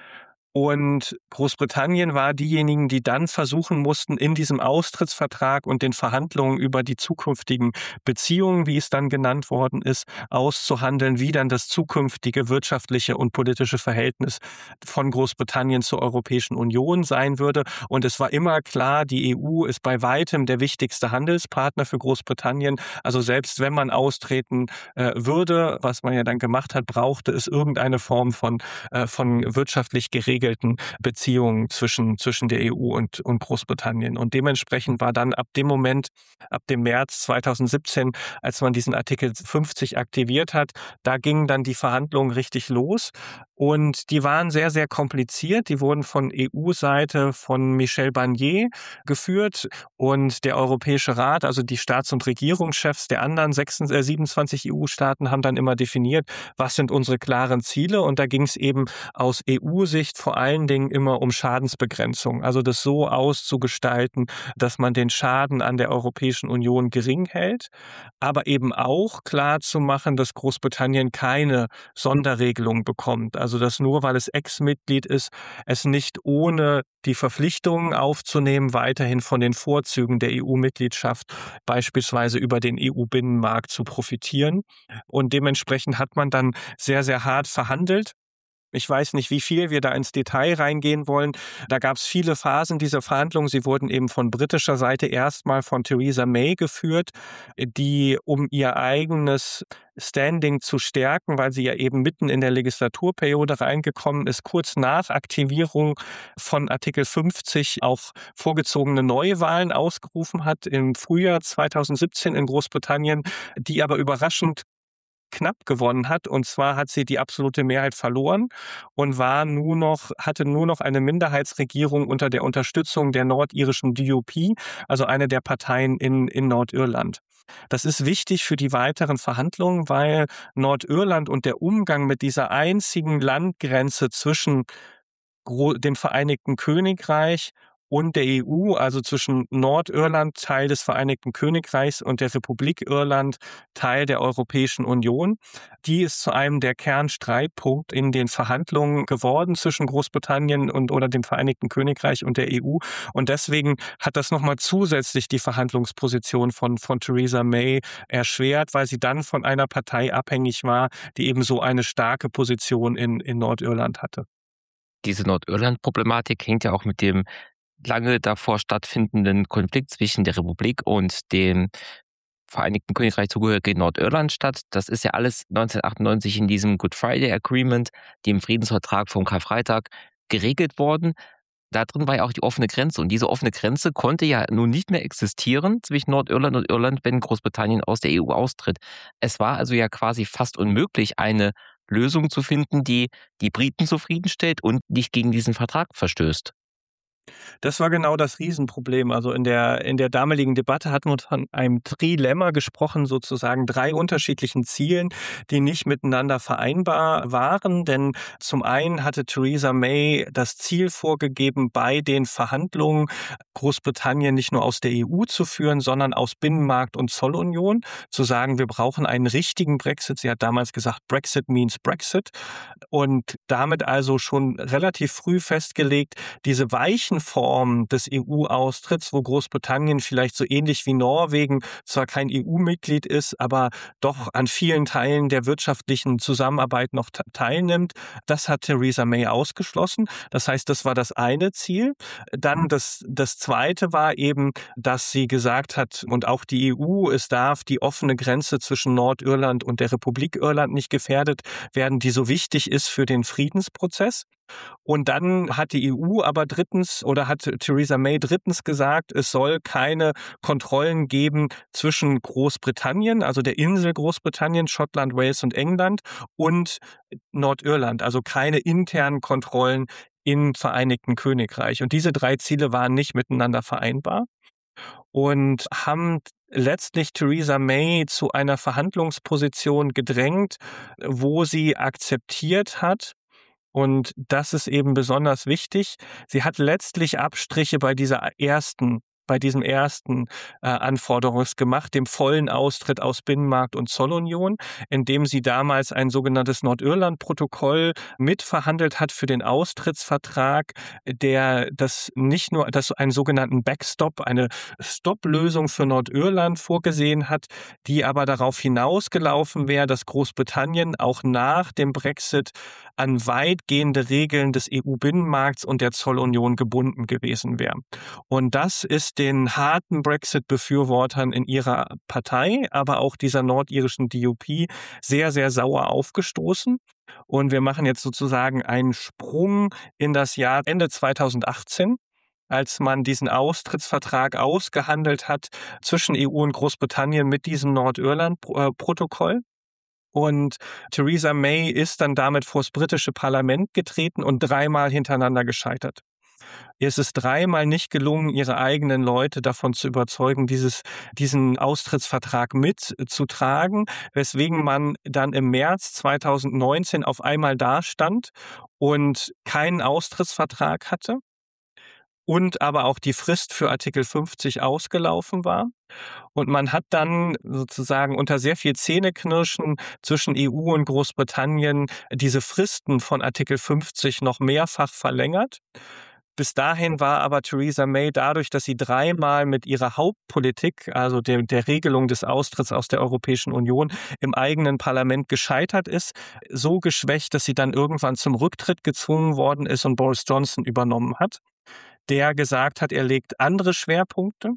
Speaker 1: Und Großbritannien war diejenigen, die dann versuchen mussten, in diesem Austrittsvertrag und den Verhandlungen über die zukünftigen Beziehungen, wie es dann genannt worden ist, auszuhandeln, wie dann das zukünftige wirtschaftliche und politische Verhältnis von Großbritannien zur Europäischen Union sein würde. Und es war immer klar, die E U ist bei weitem der wichtigste Handelspartner für Großbritannien. Also selbst wenn man austreten äh, würde, was man ja dann gemacht hat, brauchte es irgendeine Form von, äh, von wirtschaftlich geregelten Beziehungen zwischen, zwischen der E U und, und Großbritannien. Und dementsprechend war dann ab dem Moment, ab dem März zweitausendsiebzehn, als man diesen Artikel fünfzig aktiviert hat, da gingen dann die Verhandlungen richtig los. Und die waren sehr, sehr kompliziert. Die wurden von E U-Seite von Michel Barnier geführt. Und der Europäische Rat, also die Staats- und Regierungschefs der anderen sechsundzwanzig, äh, siebenundzwanzig E U-Staaten, haben dann immer definiert, was sind unsere klaren Ziele. Und da ging es eben aus E U-Sicht vor allen Dingen immer um Schadensbegrenzung. Also das so auszugestalten, dass man den Schaden an der Europäischen Union gering hält, aber eben auch klar zu machen, dass Großbritannien keine Sonderregelung bekommt. Also dass nur, weil es Ex-Mitglied ist, es nicht ohne die Verpflichtungen aufzunehmen, weiterhin von den Vorzügen der E U-Mitgliedschaft, beispielsweise über den E U-Binnenmarkt zu profitieren. Und dementsprechend hat man dann sehr, sehr hart verhandelt. Ich weiß nicht, wie viel wir da ins Detail reingehen wollen. Da gab es viele Phasen dieser Verhandlungen. Sie wurden eben von britischer Seite erstmal von Theresa May geführt, die, um ihr eigenes Standing zu stärken, weil sie ja eben mitten in der Legislaturperiode reingekommen ist, kurz nach Aktivierung von Artikel fünfzig auch vorgezogene Neuwahlen ausgerufen hat im Frühjahr zweitausendsiebzehn in Großbritannien, die aber überraschend knapp gewonnen hat. Und zwar hat sie die absolute Mehrheit verloren und war nur noch, hatte nur noch eine Minderheitsregierung unter der Unterstützung der nordirischen D U P, also eine der Parteien in, in Nordirland. Das ist wichtig für die weiteren Verhandlungen, weil Nordirland und der Umgang mit dieser einzigen Landgrenze zwischen dem Vereinigten Königreich und der E U, also zwischen Nordirland, Teil des Vereinigten Königreichs, und der Republik Irland, Teil der Europäischen Union. Die ist zu einem der Kernstreitpunkte in den Verhandlungen geworden zwischen Großbritannien und oder dem Vereinigten Königreich und der E U. Und deswegen hat das nochmal zusätzlich die Verhandlungsposition von, von Theresa May erschwert, weil sie dann von einer Partei abhängig war, die eben so eine starke Position in, in Nordirland hatte.
Speaker 2: Diese Nordirland-Problematik hängt ja auch mit dem lange davor stattfindenden Konflikt zwischen der Republik und dem Vereinigten Königreich zugehörigen Nordirland statt. Das ist ja alles neunzehnhundertachtundneunzig in diesem Good Friday Agreement, dem Friedensvertrag vom Karfreitag, geregelt worden. Da drin war ja auch die offene Grenze. Und diese offene Grenze konnte ja nun nicht mehr existieren zwischen Nordirland und Irland, wenn Großbritannien aus der E U austritt. Es war also ja quasi fast unmöglich, eine Lösung zu finden, die die Briten zufriedenstellt und nicht gegen diesen Vertrag verstößt.
Speaker 1: Das war genau das Riesenproblem. Also in der, in der damaligen Debatte hat man von einem Trilemma gesprochen, sozusagen drei unterschiedlichen Zielen, die nicht miteinander vereinbar waren. Denn zum einen hatte Theresa May das Ziel vorgegeben, bei den Verhandlungen Großbritannien nicht nur aus der E U zu führen, sondern aus Binnenmarkt und Zollunion, zu sagen, wir brauchen einen richtigen Brexit. Sie hat damals gesagt, Brexit means Brexit. Und damit also schon relativ früh festgelegt, diese weichen Formen des E U-Austritts, wo Großbritannien vielleicht so ähnlich wie Norwegen zwar kein E U-Mitglied ist, aber doch an vielen Teilen der wirtschaftlichen Zusammenarbeit noch teilnimmt, das hat Theresa May ausgeschlossen. Das heißt, das war das eine Ziel. Dann das, das zweite war eben, dass sie gesagt hat, und auch die E U, es darf die offene Grenze zwischen Nordirland und der Republik Irland nicht gefährdet werden, die so wichtig ist für den Friedensprozess. Und dann hat die E U aber drittens oder hat Theresa May drittens gesagt, es soll keine Kontrollen geben zwischen Großbritannien, also der Insel Großbritannien, Schottland, Wales und England und Nordirland, also keine internen Kontrollen im Vereinigten Königreich. Und diese drei Ziele waren nicht miteinander vereinbar und haben letztlich Theresa May zu einer Verhandlungsposition gedrängt, wo sie akzeptiert hat, und das ist eben besonders wichtig. Sie hat letztlich Abstriche bei dieser ersten, bei diesem ersten äh, Anforderungs gemacht, dem vollen Austritt aus Binnenmarkt und Zollunion, indem sie damals ein sogenanntes Nordirland-Protokoll mitverhandelt hat für den Austrittsvertrag, der das nicht nur, das einen sogenannten Backstop, eine Stop-Lösung für Nordirland vorgesehen hat, die aber darauf hinausgelaufen wäre, dass Großbritannien auch nach dem Brexit an weitgehende Regeln des E U-Binnenmarkts und der Zollunion gebunden gewesen wäre. Und das ist den harten Brexit-Befürwortern in ihrer Partei, aber auch dieser nordirischen D U P sehr, sehr sauer aufgestoßen. Und wir machen jetzt sozusagen einen Sprung in das Jahr Ende zweitausendachtzehn, als man diesen Austrittsvertrag ausgehandelt hat zwischen E U und Großbritannien mit diesem Nordirland-Protokoll. Und Theresa May ist dann damit vors britische Parlament getreten und dreimal hintereinander gescheitert. Ihr ist es dreimal nicht gelungen, ihre eigenen Leute davon zu überzeugen, dieses, diesen Austrittsvertrag mitzutragen, weswegen man dann im März zweitausendneunzehn auf einmal dastand und keinen Austrittsvertrag hatte und aber auch die Frist für Artikel fünfzig ausgelaufen war. Und man hat dann sozusagen unter sehr viel Zähneknirschen zwischen E U und Großbritannien diese Fristen von Artikel fünfzig noch mehrfach verlängert. Bis dahin war aber Theresa May dadurch, dass sie dreimal mit ihrer Hauptpolitik, also der, der Regelung des Austritts aus der Europäischen Union, im eigenen Parlament gescheitert ist, so geschwächt, dass sie dann irgendwann zum Rücktritt gezwungen worden ist und Boris Johnson übernommen hat, der gesagt hat, er legt andere Schwerpunkte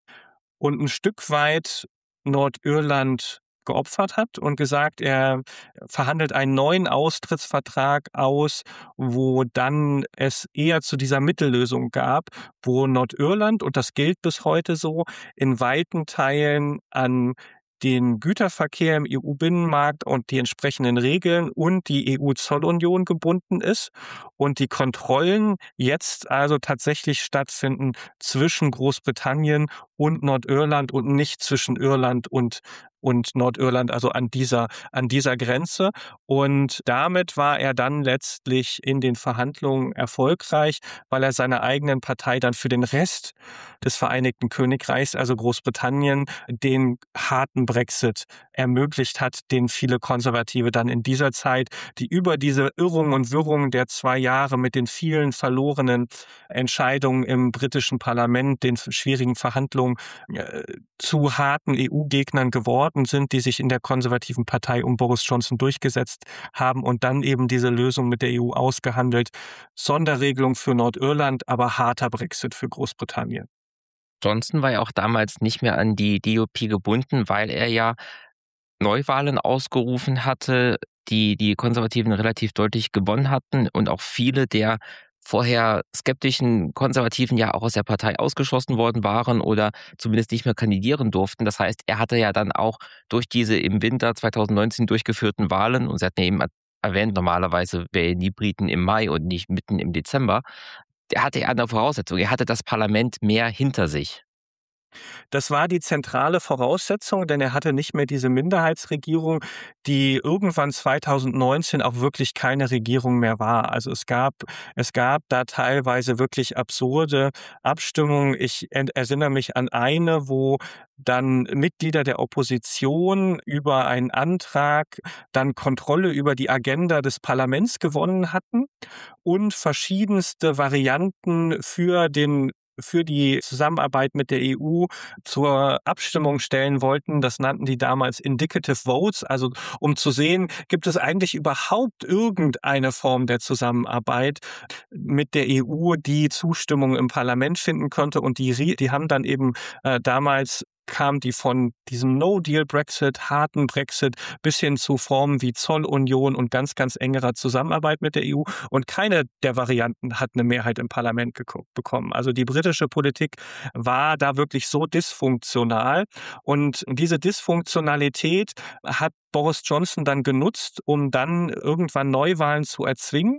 Speaker 1: und ein Stück weit Nordirland geopfert hat und gesagt, er verhandelt einen neuen Austrittsvertrag aus, wo dann es eher zu dieser Mittellösung gab, wo Nordirland, und das gilt bis heute so, in weiten Teilen an den Güterverkehr im E U-Binnenmarkt und die entsprechenden Regeln und die E U-Zollunion gebunden ist und die Kontrollen jetzt also tatsächlich stattfinden zwischen Großbritannien und Nordirland und nicht zwischen Irland und und Nordirland, also an dieser, an dieser Grenze. Und damit war er dann letztlich in den Verhandlungen erfolgreich, weil er seiner eigenen Partei dann für den Rest des Vereinigten Königreichs, also Großbritannien, den harten Brexit ermöglicht hat, den viele Konservative dann in dieser Zeit, die über diese Irrungen und Wirrungen der zwei Jahre mit den vielen verlorenen Entscheidungen im britischen Parlament, den schwierigen Verhandlungen äh, zu harten E U-Gegnern geworden sind, die sich in der konservativen Partei um Boris Johnson durchgesetzt haben und dann eben diese Lösung mit der E U ausgehandelt. Sonderregelung für Nordirland, aber harter Brexit für Großbritannien.
Speaker 2: Johnson war ja auch damals nicht mehr an die D U P gebunden, weil er ja Neuwahlen ausgerufen hatte, die die Konservativen relativ deutlich gewonnen hatten und auch viele der vorher skeptischen Konservativen ja auch aus der Partei ausgeschlossen worden waren oder zumindest nicht mehr kandidieren durften. Das heißt, er hatte ja dann auch durch diese im Winter zweitausendneunzehn durchgeführten Wahlen, und Sie hatten ja eben erwähnt, normalerweise wählen die Briten im Mai und nicht mitten im Dezember, der hatte ja eine Voraussetzung. Er hatte das Parlament mehr hinter sich.
Speaker 1: Das war die zentrale Voraussetzung, denn er hatte nicht mehr diese Minderheitsregierung, die irgendwann zweitausendneunzehn auch wirklich keine Regierung mehr war. Also es gab, es gab da teilweise wirklich absurde Abstimmungen. Ich erinnere mich an eine, wo dann Mitglieder der Opposition über einen Antrag dann Kontrolle über die Agenda des Parlaments gewonnen hatten und verschiedenste Varianten für den für die Zusammenarbeit mit der E U zur Abstimmung stellen wollten. Das nannten die damals Indicative Votes, also um zu sehen, gibt es eigentlich überhaupt irgendeine Form der Zusammenarbeit mit der E U, die Zustimmung im Parlament finden könnte. Und die, die haben dann eben äh, damals kam die von diesem No-Deal-Brexit, harten Brexit bis hin zu Formen wie Zollunion und ganz, ganz engerer Zusammenarbeit mit der E U. Und keine der Varianten hat eine Mehrheit im Parlament bekommen. Also die britische Politik war da wirklich so dysfunktional. Und diese Dysfunktionalität hat Boris Johnson dann genutzt, um dann irgendwann Neuwahlen zu erzwingen.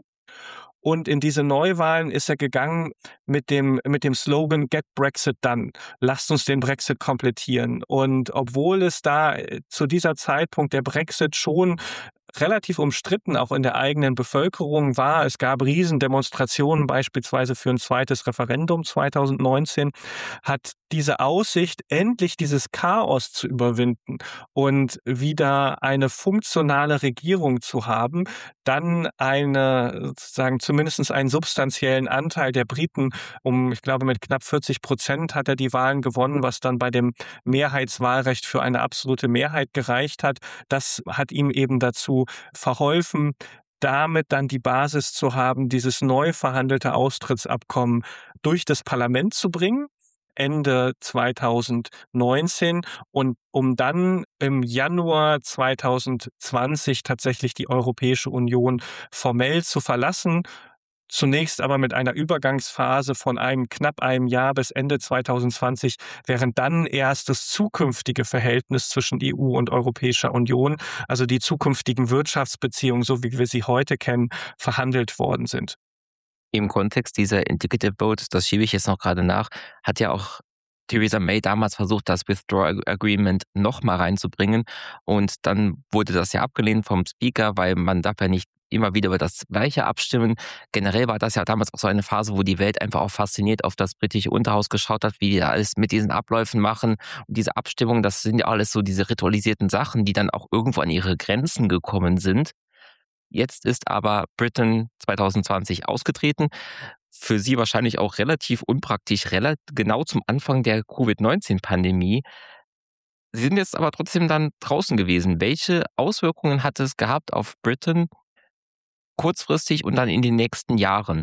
Speaker 1: Und in diese Neuwahlen ist er gegangen mit dem, mit dem Slogan Get Brexit Done. Lasst uns den Brexit komplettieren. Und obwohl es da zu dieser Zeitpunkt der Brexit schon relativ umstritten auch in der eigenen Bevölkerung war. Es gab Riesendemonstrationen beispielsweise für ein zweites Referendum zweitausendneunzehn, hat diese Aussicht, endlich dieses Chaos zu überwinden und wieder eine funktionale Regierung zu haben, dann eine, sozusagen zumindest einen substanziellen Anteil der Briten, um, ich glaube, mit knapp vierzig Prozent hat er die Wahlen gewonnen, was dann bei dem Mehrheitswahlrecht für eine absolute Mehrheit gereicht hat. Das hat ihm eben dazu verholfen, damit dann die Basis zu haben, dieses neu verhandelte Austrittsabkommen durch das Parlament zu bringen, Ende zweitausendneunzehn, und um dann im Januar zweitausendzwanzig tatsächlich die Europäische Union formell zu verlassen. Zunächst aber mit einer Übergangsphase von einem knapp einem Jahr bis Ende zweitausendzwanzig, während dann erst das zukünftige Verhältnis zwischen E U und Europäischer Union, also die zukünftigen Wirtschaftsbeziehungen, so wie wir sie heute kennen, verhandelt worden sind.
Speaker 2: Im Kontext dieser Indicative Vote, das schiebe ich jetzt noch gerade nach, hat ja auch Theresa May damals versucht, das Withdrawal Agreement nochmal reinzubringen. Und dann wurde das ja abgelehnt vom Speaker, weil man darf ja nicht immer wieder über das Gleiche abstimmen. Generell war das ja damals auch so eine Phase, wo die Welt einfach auch fasziniert auf das britische Unterhaus geschaut hat, wie die alles mit diesen Abläufen machen. Und diese Abstimmungen, das sind ja alles so diese ritualisierten Sachen, die dann auch irgendwo an ihre Grenzen gekommen sind. Jetzt ist aber Britain zweitausendzwanzig ausgetreten. Für sie wahrscheinlich auch relativ unpraktisch, relativ genau zum Anfang der Covid neunzehn Pandemie. Sie sind jetzt aber trotzdem dann draußen gewesen. Welche Auswirkungen hat es gehabt auf Britain kurzfristig und dann in den nächsten Jahren?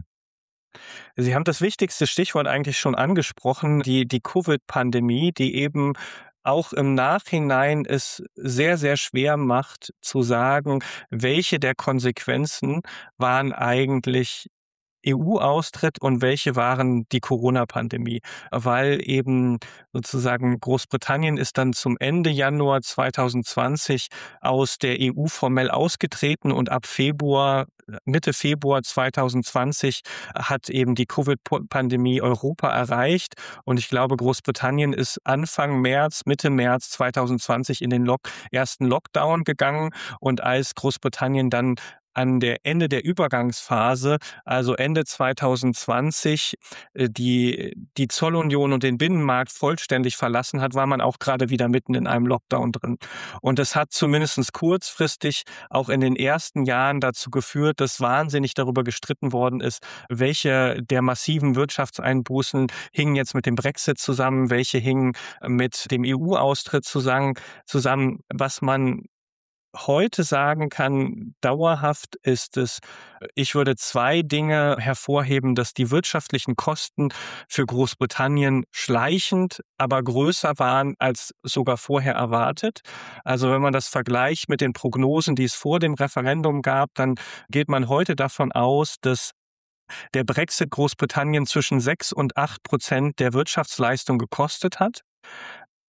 Speaker 1: Sie haben das wichtigste Stichwort eigentlich schon angesprochen, die, die Covid-Pandemie, die eben auch im Nachhinein es sehr, sehr schwer macht zu sagen, welche der Konsequenzen waren eigentlich E U-Austritt und welche waren die Corona-Pandemie, weil eben sozusagen Großbritannien ist dann zum Ende Januar zweitausendzwanzig aus der E U formell ausgetreten und ab Februar, Mitte Februar zweitausendzwanzig hat eben die Covid-Pandemie Europa erreicht, und ich glaube, Großbritannien ist Anfang März, Mitte März zweitausendzwanzig in den Lock, ersten Lockdown gegangen, und als Großbritannien dann an der Ende der Übergangsphase, also Ende zweitausendzwanzig, die, die Zollunion und den Binnenmarkt vollständig verlassen hat, war man auch gerade wieder mitten in einem Lockdown drin. Und das hat zumindest kurzfristig auch in den ersten Jahren dazu geführt, dass wahnsinnig darüber gestritten worden ist, welche der massiven Wirtschaftseinbußen hingen jetzt mit dem Brexit zusammen, welche hingen mit dem E U-Austritt zusammen, zusammen, was man heute sagen kann, dauerhaft ist es, ich würde zwei Dinge hervorheben, dass die wirtschaftlichen Kosten für Großbritannien schleichend, aber größer waren als sogar vorher erwartet. Also wenn man das vergleicht mit den Prognosen, die es vor dem Referendum gab, dann geht man heute davon aus, dass der Brexit Großbritannien zwischen sechs und acht Prozent der Wirtschaftsleistung gekostet hat.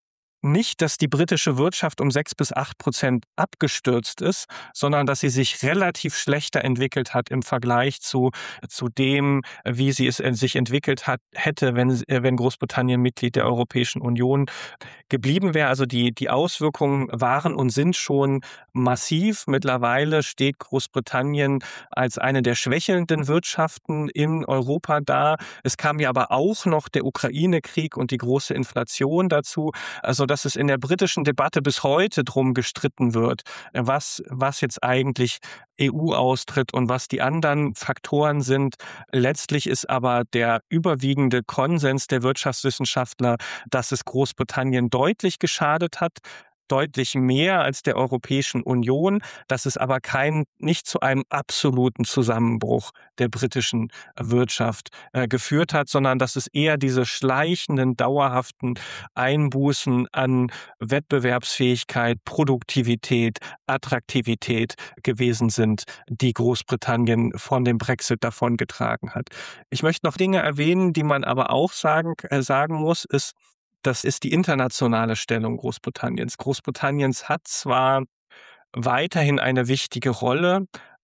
Speaker 1: nicht, dass die britische Wirtschaft um sechs bis acht Prozent abgestürzt ist, sondern dass sie sich relativ schlechter entwickelt hat im Vergleich zu, zu dem, wie sie es sich entwickelt hat, hätte, wenn, wenn Großbritannien Mitglied der Europäischen Union geblieben wäre. Also die, die Auswirkungen waren und sind schon massiv. Mittlerweile steht Großbritannien als eine der schwächelnden Wirtschaften in Europa da. Es kam ja aber auch noch der Ukraine-Krieg und die große Inflation dazu. Also dass es in der britischen Debatte bis heute drum gestritten wird, was, was jetzt eigentlich E U-Austritt und was die anderen Faktoren sind. Letztlich ist aber der überwiegende Konsens der Wirtschaftswissenschaftler, dass es Großbritannien deutlich geschadet hat, deutlich mehr als der Europäischen Union, dass es aber kein, nicht zu einem absoluten Zusammenbruch der britischen Wirtschaft äh, geführt hat, sondern dass es eher diese schleichenden, dauerhaften Einbußen an Wettbewerbsfähigkeit, Produktivität, Attraktivität gewesen sind, die Großbritannien von dem Brexit davongetragen hat. Ich möchte noch Dinge erwähnen, die man aber auch sagen, äh, sagen muss, ist, das ist die internationale Stellung Großbritanniens. Großbritanniens hat zwar weiterhin eine wichtige Rolle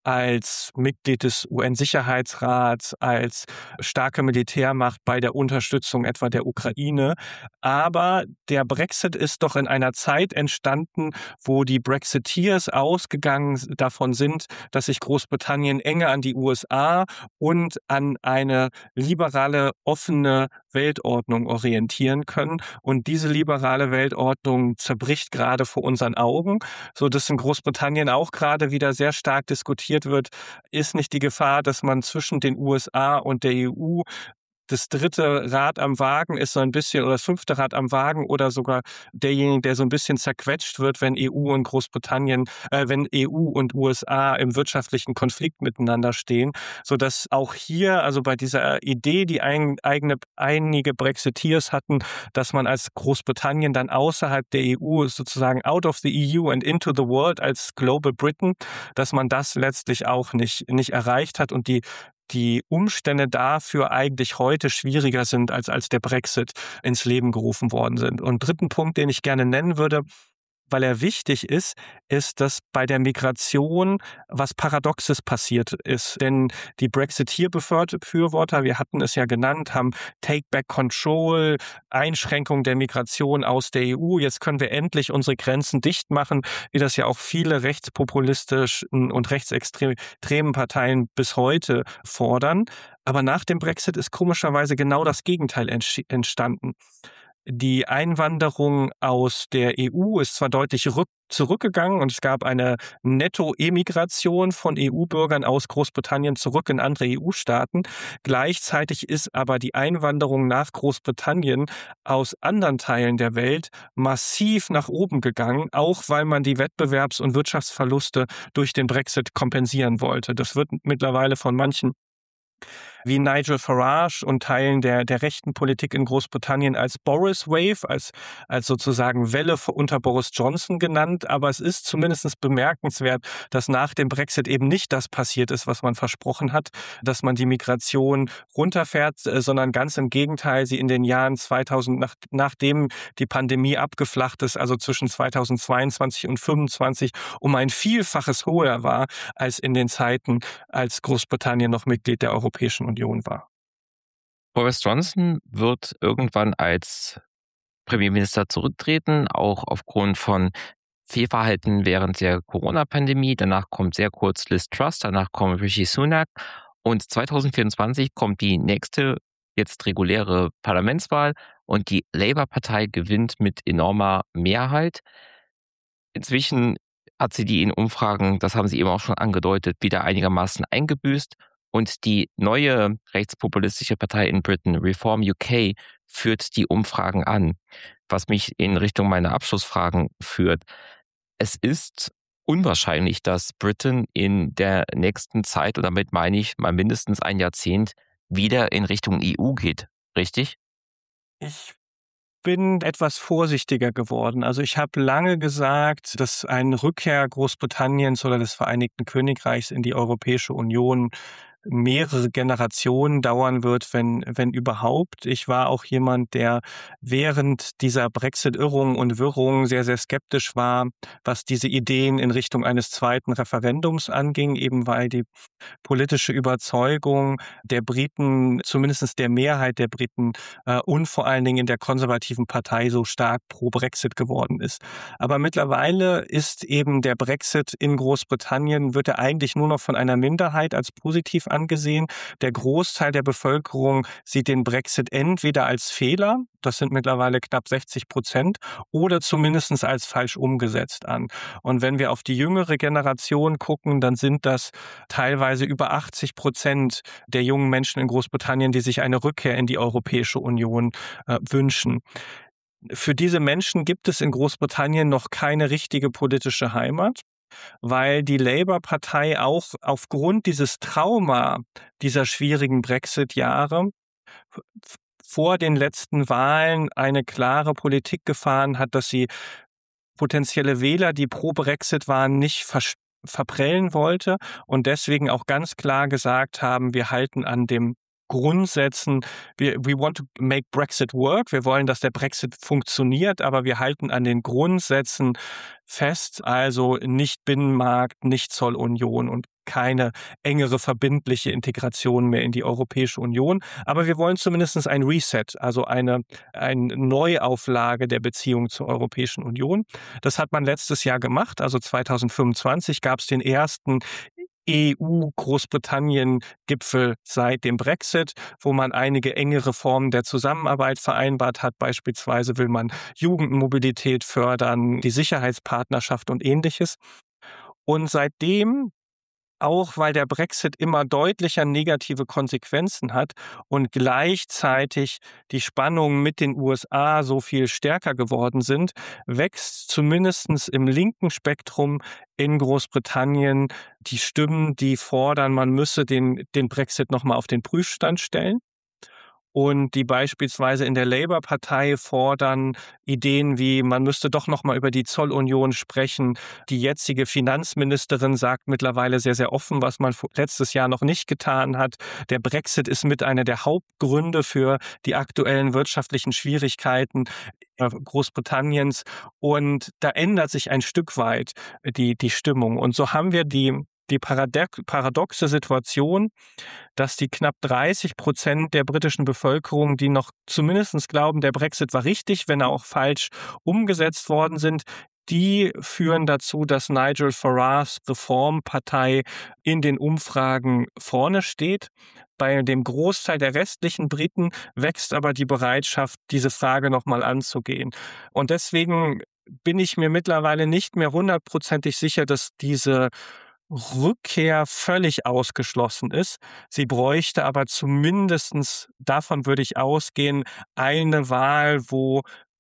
Speaker 1: als Mitglied des U N-Sicherheitsrats, als starke Militärmacht bei der Unterstützung etwa der Ukraine. Aber der Brexit ist doch in einer Zeit entstanden, wo die Brexiteers ausgegangen davon sind, dass sich Großbritannien enger an die U S A und an eine liberale, offene Weltordnung orientieren können. Und diese liberale Weltordnung zerbricht gerade vor unseren Augen, so dass in Großbritannien auch gerade wieder sehr stark diskutiert wird, ist nicht die Gefahr, dass man zwischen den U S A und der E U das dritte Rad am Wagen ist so ein bisschen oder das fünfte Rad am Wagen oder sogar derjenige, der so ein bisschen zerquetscht wird, wenn E U und Großbritannien, äh, wenn E U und U S A im wirtschaftlichen Konflikt miteinander stehen, sodass auch hier, also bei dieser Idee, die ein, eigene, einige Brexiteers hatten, dass man als Großbritannien dann außerhalb der E U sozusagen out of the E U and into the world als Global Britain, dass man das letztlich auch nicht, nicht erreicht hat und die die Umstände dafür eigentlich heute schwieriger sind, als als der Brexit ins Leben gerufen worden sind. Und dritten Punkt, den ich gerne nennen würde, weil er wichtig ist, ist, dass bei der Migration was Paradoxes passiert ist. Denn die Brexiteer-Befürworter, wir hatten es ja genannt, haben Take Back Control, Einschränkung der Migration aus der E U. Jetzt können wir endlich unsere Grenzen dicht machen, wie das ja auch viele rechtspopulistischen und rechtsextremen Parteien bis heute fordern. Aber nach dem Brexit ist komischerweise genau das Gegenteil entstanden. Die Einwanderung aus der E U ist zwar deutlich rück- zurückgegangen und es gab eine Netto-Emigration von E U-Bürgern aus Großbritannien zurück in andere E U-Staaten. Gleichzeitig ist aber die Einwanderung nach Großbritannien aus anderen Teilen der Welt massiv nach oben gegangen, auch weil man die Wettbewerbs- und Wirtschaftsverluste durch den Brexit kompensieren wollte. Das wird mittlerweile von manchen wie Nigel Farage und Teilen der, der rechten Politik in Großbritannien als Boris Wave, als, als sozusagen Welle unter Boris Johnson genannt. Aber es ist zumindest bemerkenswert, dass nach dem Brexit eben nicht das passiert ist, was man versprochen hat, dass man die Migration runterfährt, sondern ganz im Gegenteil, sie in den Jahren zweitausend, nach, nachdem die Pandemie abgeflacht ist, also zwischen zweitausendzweiundzwanzig und fünfundzwanzig, um ein Vielfaches höher war als in den Zeiten, als Großbritannien noch Mitglied der Europäischen Union war.
Speaker 2: Boris Johnson wird irgendwann als Premierminister zurücktreten, auch aufgrund von Fehlverhalten während der Corona-Pandemie. Danach kommt sehr kurz Liz Truss, danach kommt Rishi Sunak und zweitausendvierundzwanzig kommt die nächste, jetzt reguläre Parlamentswahl und die Labour-Partei gewinnt mit enormer Mehrheit. Inzwischen hat sie die in Umfragen, das haben Sie eben auch schon angedeutet, wieder einigermaßen eingebüßt. Und die neue rechtspopulistische Partei in Britain, Reform U K, führt die Umfragen an, was mich in Richtung meiner Abschlussfragen führt. Es ist unwahrscheinlich, dass Britain in der nächsten Zeit, und damit meine ich mal mindestens ein Jahrzehnt, wieder in Richtung E U geht. Richtig?
Speaker 1: Ich bin etwas vorsichtiger geworden. Also ich habe lange gesagt, dass eine Rückkehr Großbritanniens oder des Vereinigten Königreichs in die Europäische Union mehrere Generationen dauern wird, wenn, wenn überhaupt. Ich war auch jemand, der während dieser Brexit-Irrung und Wirrung sehr, sehr skeptisch war, was diese Ideen in Richtung eines zweiten Referendums anging, eben weil die politische Überzeugung der Briten, zumindest der Mehrheit der Briten äh, und vor allen Dingen in der konservativen Partei so stark pro Brexit geworden ist. Aber mittlerweile ist eben der Brexit in Großbritannien, wird er eigentlich nur noch von einer Minderheit als positiv angesehen. Der Großteil der Bevölkerung sieht den Brexit entweder als Fehler, das sind mittlerweile knapp sechzig Prozent, oder zumindest als falsch umgesetzt an. Und wenn wir auf die jüngere Generation gucken, dann sind das teilweise über achtzig Prozent der jungen Menschen in Großbritannien, die sich eine Rückkehr in die Europäische Union äh, wünschen. Für diese Menschen gibt es in Großbritannien noch keine richtige politische Heimat, weil die Labour-Partei auch aufgrund dieses Trauma dieser schwierigen Brexit-Jahre vor den letzten Wahlen eine klare Politik gefahren hat, dass sie potenzielle Wähler, die pro Brexit waren, nicht ver- verprellen wollte und deswegen auch ganz klar gesagt haben, wir halten an dem Grundsätzen, wir, we want to make Brexit work, wir wollen, dass der Brexit funktioniert, aber wir halten an den Grundsätzen fest, also nicht Binnenmarkt, nicht Zollunion und keine engere verbindliche Integration mehr in die Europäische Union. Aber wir wollen zumindest ein Reset, also eine, eine Neuauflage der Beziehung zur Europäischen Union. Das hat man letztes Jahr gemacht, also zweitausendfünfundzwanzig gab es den ersten E U-Großbritannien-Gipfel seit dem Brexit, wo man einige engere Formen der Zusammenarbeit vereinbart hat. Beispielsweise will man Jugendmobilität fördern, die Sicherheitspartnerschaft und Ähnliches. Und seitdem, auch weil der Brexit immer deutlicher negative Konsequenzen hat und gleichzeitig die Spannungen mit den U S A so viel stärker geworden sind, wächst zumindest im linken Spektrum in Großbritannien die Stimmen, die fordern, man müsse den, den Brexit nochmal auf den Prüfstand stellen. Und die beispielsweise in der Labour-Partei fordern Ideen wie, man müsste doch noch mal über die Zollunion sprechen. Die jetzige Finanzministerin sagt mittlerweile sehr, sehr offen, was man letztes Jahr noch nicht getan hat. Der Brexit ist mit einer der Hauptgründe für die aktuellen wirtschaftlichen Schwierigkeiten Großbritanniens. Und da ändert sich ein Stück weit die, die Stimmung. Und so haben wir die die paradoxe Situation, dass die knapp dreißig Prozent der britischen Bevölkerung, die noch zumindest glauben, der Brexit war richtig, wenn er auch falsch umgesetzt worden sind, die führen dazu, dass Nigel Farages Reformpartei in den Umfragen vorne steht. Bei dem Großteil der restlichen Briten wächst aber die Bereitschaft, diese Frage nochmal anzugehen. Und deswegen bin ich mir mittlerweile nicht mehr hundertprozentig sicher, dass diese Rückkehr völlig ausgeschlossen ist. Sie bräuchte aber zumindestens, davon würde ich ausgehen, eine Wahl, wo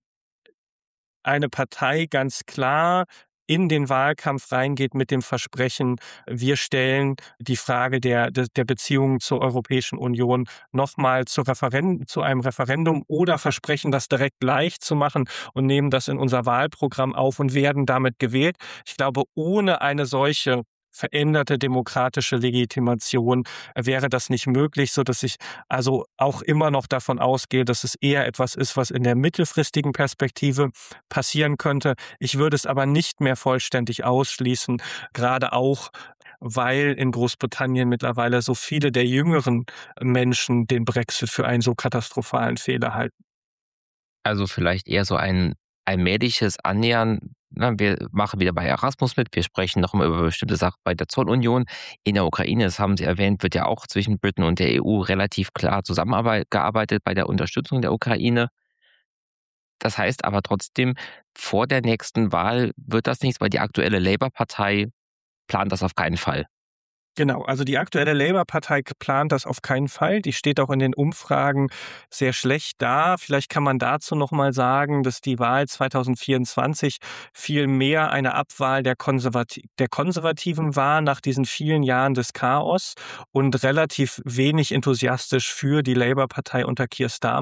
Speaker 1: eine Partei ganz klar in den Wahlkampf reingeht mit dem Versprechen, wir stellen die Frage der, der Beziehungen zur Europäischen Union nochmal zu, Referendum, zu einem Referendum oder versprechen, das direkt leicht zu machen und nehmen das in unser Wahlprogramm auf und werden damit gewählt. Ich glaube, ohne eine solche veränderte demokratische Legitimation wäre das nicht möglich, so dass ich also auch immer noch davon ausgehe, dass es eher etwas ist, was in der mittelfristigen Perspektive passieren könnte. Ich würde es aber nicht mehr vollständig ausschließen, gerade auch, weil in Großbritannien mittlerweile so viele der jüngeren Menschen den Brexit für einen so katastrophalen Fehler halten.
Speaker 2: Also vielleicht eher so ein allmähliches Annähern. Na, wir machen wieder bei Erasmus mit, wir sprechen noch mal über bestimmte Sachen bei der Zollunion. In der Ukraine, das haben Sie erwähnt, wird ja auch zwischen Britain und der E U relativ klar zusammengearbeitet bei der Unterstützung der Ukraine. Das heißt aber trotzdem, vor der nächsten Wahl wird das nichts, weil die aktuelle Labour-Partei plant das auf keinen Fall.
Speaker 1: Genau, also die aktuelle Labour-Partei plant das auf keinen Fall. Die steht auch in den Umfragen sehr schlecht da. Vielleicht kann man dazu noch mal sagen, dass die Wahl zweitausendvierundzwanzig viel mehr eine Abwahl der, Konservati- der Konservativen war nach diesen vielen Jahren des Chaos und relativ wenig enthusiastisch für die Labour-Partei unter Keir Starmer.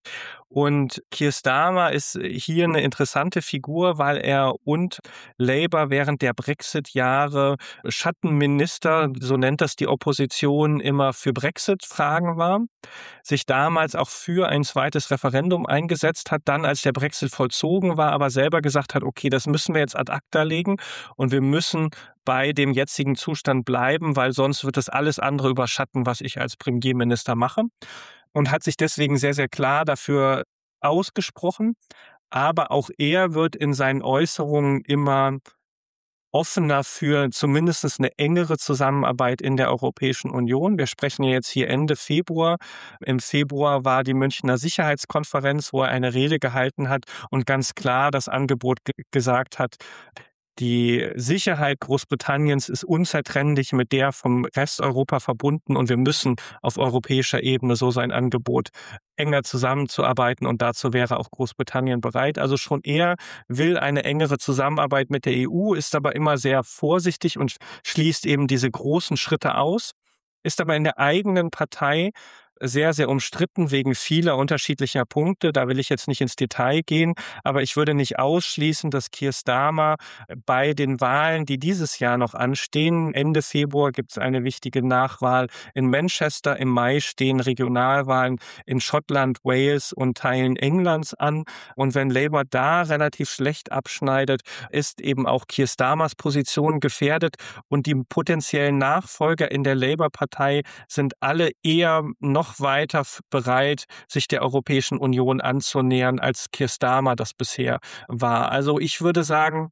Speaker 1: Und Keir Starmer ist hier eine interessante Figur, weil er und Labour während der Brexit-Jahre Schattenminister, so nennt das die Opposition, immer für Brexit-Fragen war, sich damals auch für ein zweites Referendum eingesetzt hat, dann als der Brexit vollzogen war, aber selber gesagt hat, okay, das müssen wir jetzt ad acta legen und wir müssen bei dem jetzigen Zustand bleiben, weil sonst wird das alles andere überschatten, was ich als Premierminister mache. Und hat sich deswegen sehr, sehr klar dafür ausgesprochen. Aber auch er wird in seinen Äußerungen immer offener für zumindest eine engere Zusammenarbeit in der Europäischen Union. Wir sprechen ja jetzt hier Ende Februar. Im Februar war die Münchner Sicherheitskonferenz, wo er eine Rede gehalten hat und ganz klar das Angebot ge- gesagt hat, die Sicherheit Großbritanniens ist unzertrennlich mit der vom Rest Europa verbunden und wir müssen auf europäischer Ebene so sein Angebot enger zusammenzuarbeiten und dazu wäre auch Großbritannien bereit. Also schon er will eine engere Zusammenarbeit mit der E U, ist aber immer sehr vorsichtig und schließt eben diese großen Schritte aus, ist aber in der eigenen Partei sehr, sehr umstritten wegen vieler unterschiedlicher Punkte. Da will ich jetzt nicht ins Detail gehen, aber ich würde nicht ausschließen, dass Keir Starmer bei den Wahlen, die dieses Jahr noch anstehen, Ende Februar gibt es eine wichtige Nachwahl in Manchester, im Mai stehen Regionalwahlen in Schottland, Wales und Teilen Englands an. Und wenn Labour da relativ schlecht abschneidet, ist eben auch Keir Starmers Position gefährdet und die potenziellen Nachfolger in der Labour-Partei sind alle eher noch weiter f- bereit, sich der Europäischen Union anzunähern, als Keir Starmer das bisher war. Also ich würde sagen,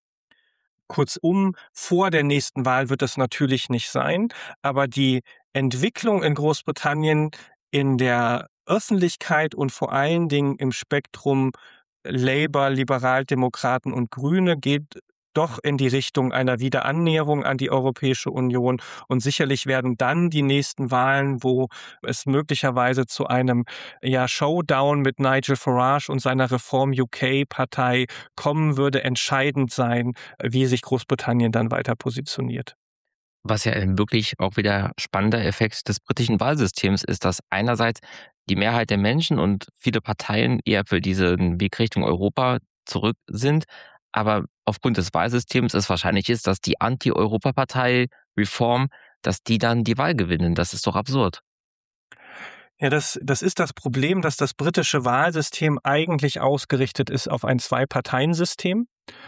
Speaker 1: kurzum, vor der nächsten Wahl wird das natürlich nicht sein, aber die Entwicklung in Großbritannien in der Öffentlichkeit und vor allen Dingen im Spektrum Labour, Liberaldemokraten und Grüne geht doch in die Richtung einer Wiederannäherung an die Europäische Union. Und sicherlich werden dann die nächsten Wahlen, wo es möglicherweise zu einem ja, Showdown mit Nigel Farage und seiner Reform U K-Partei kommen würde, entscheidend sein, wie sich Großbritannien dann weiter positioniert.
Speaker 2: Was ja ein wirklich auch wieder spannender Effekt des britischen Wahlsystems ist, dass einerseits die Mehrheit der Menschen und viele Parteien eher für diesen Weg Richtung Europa zurück sind, aber aufgrund des Wahlsystems es wahrscheinlich ist, dass die Anti-Europa-Partei Reform, dass die dann die Wahl gewinnen. Das ist doch absurd.
Speaker 1: Ja, das, das ist das Problem, dass das britische Wahlsystem eigentlich ausgerichtet ist auf ein Zwei-Parteien-System,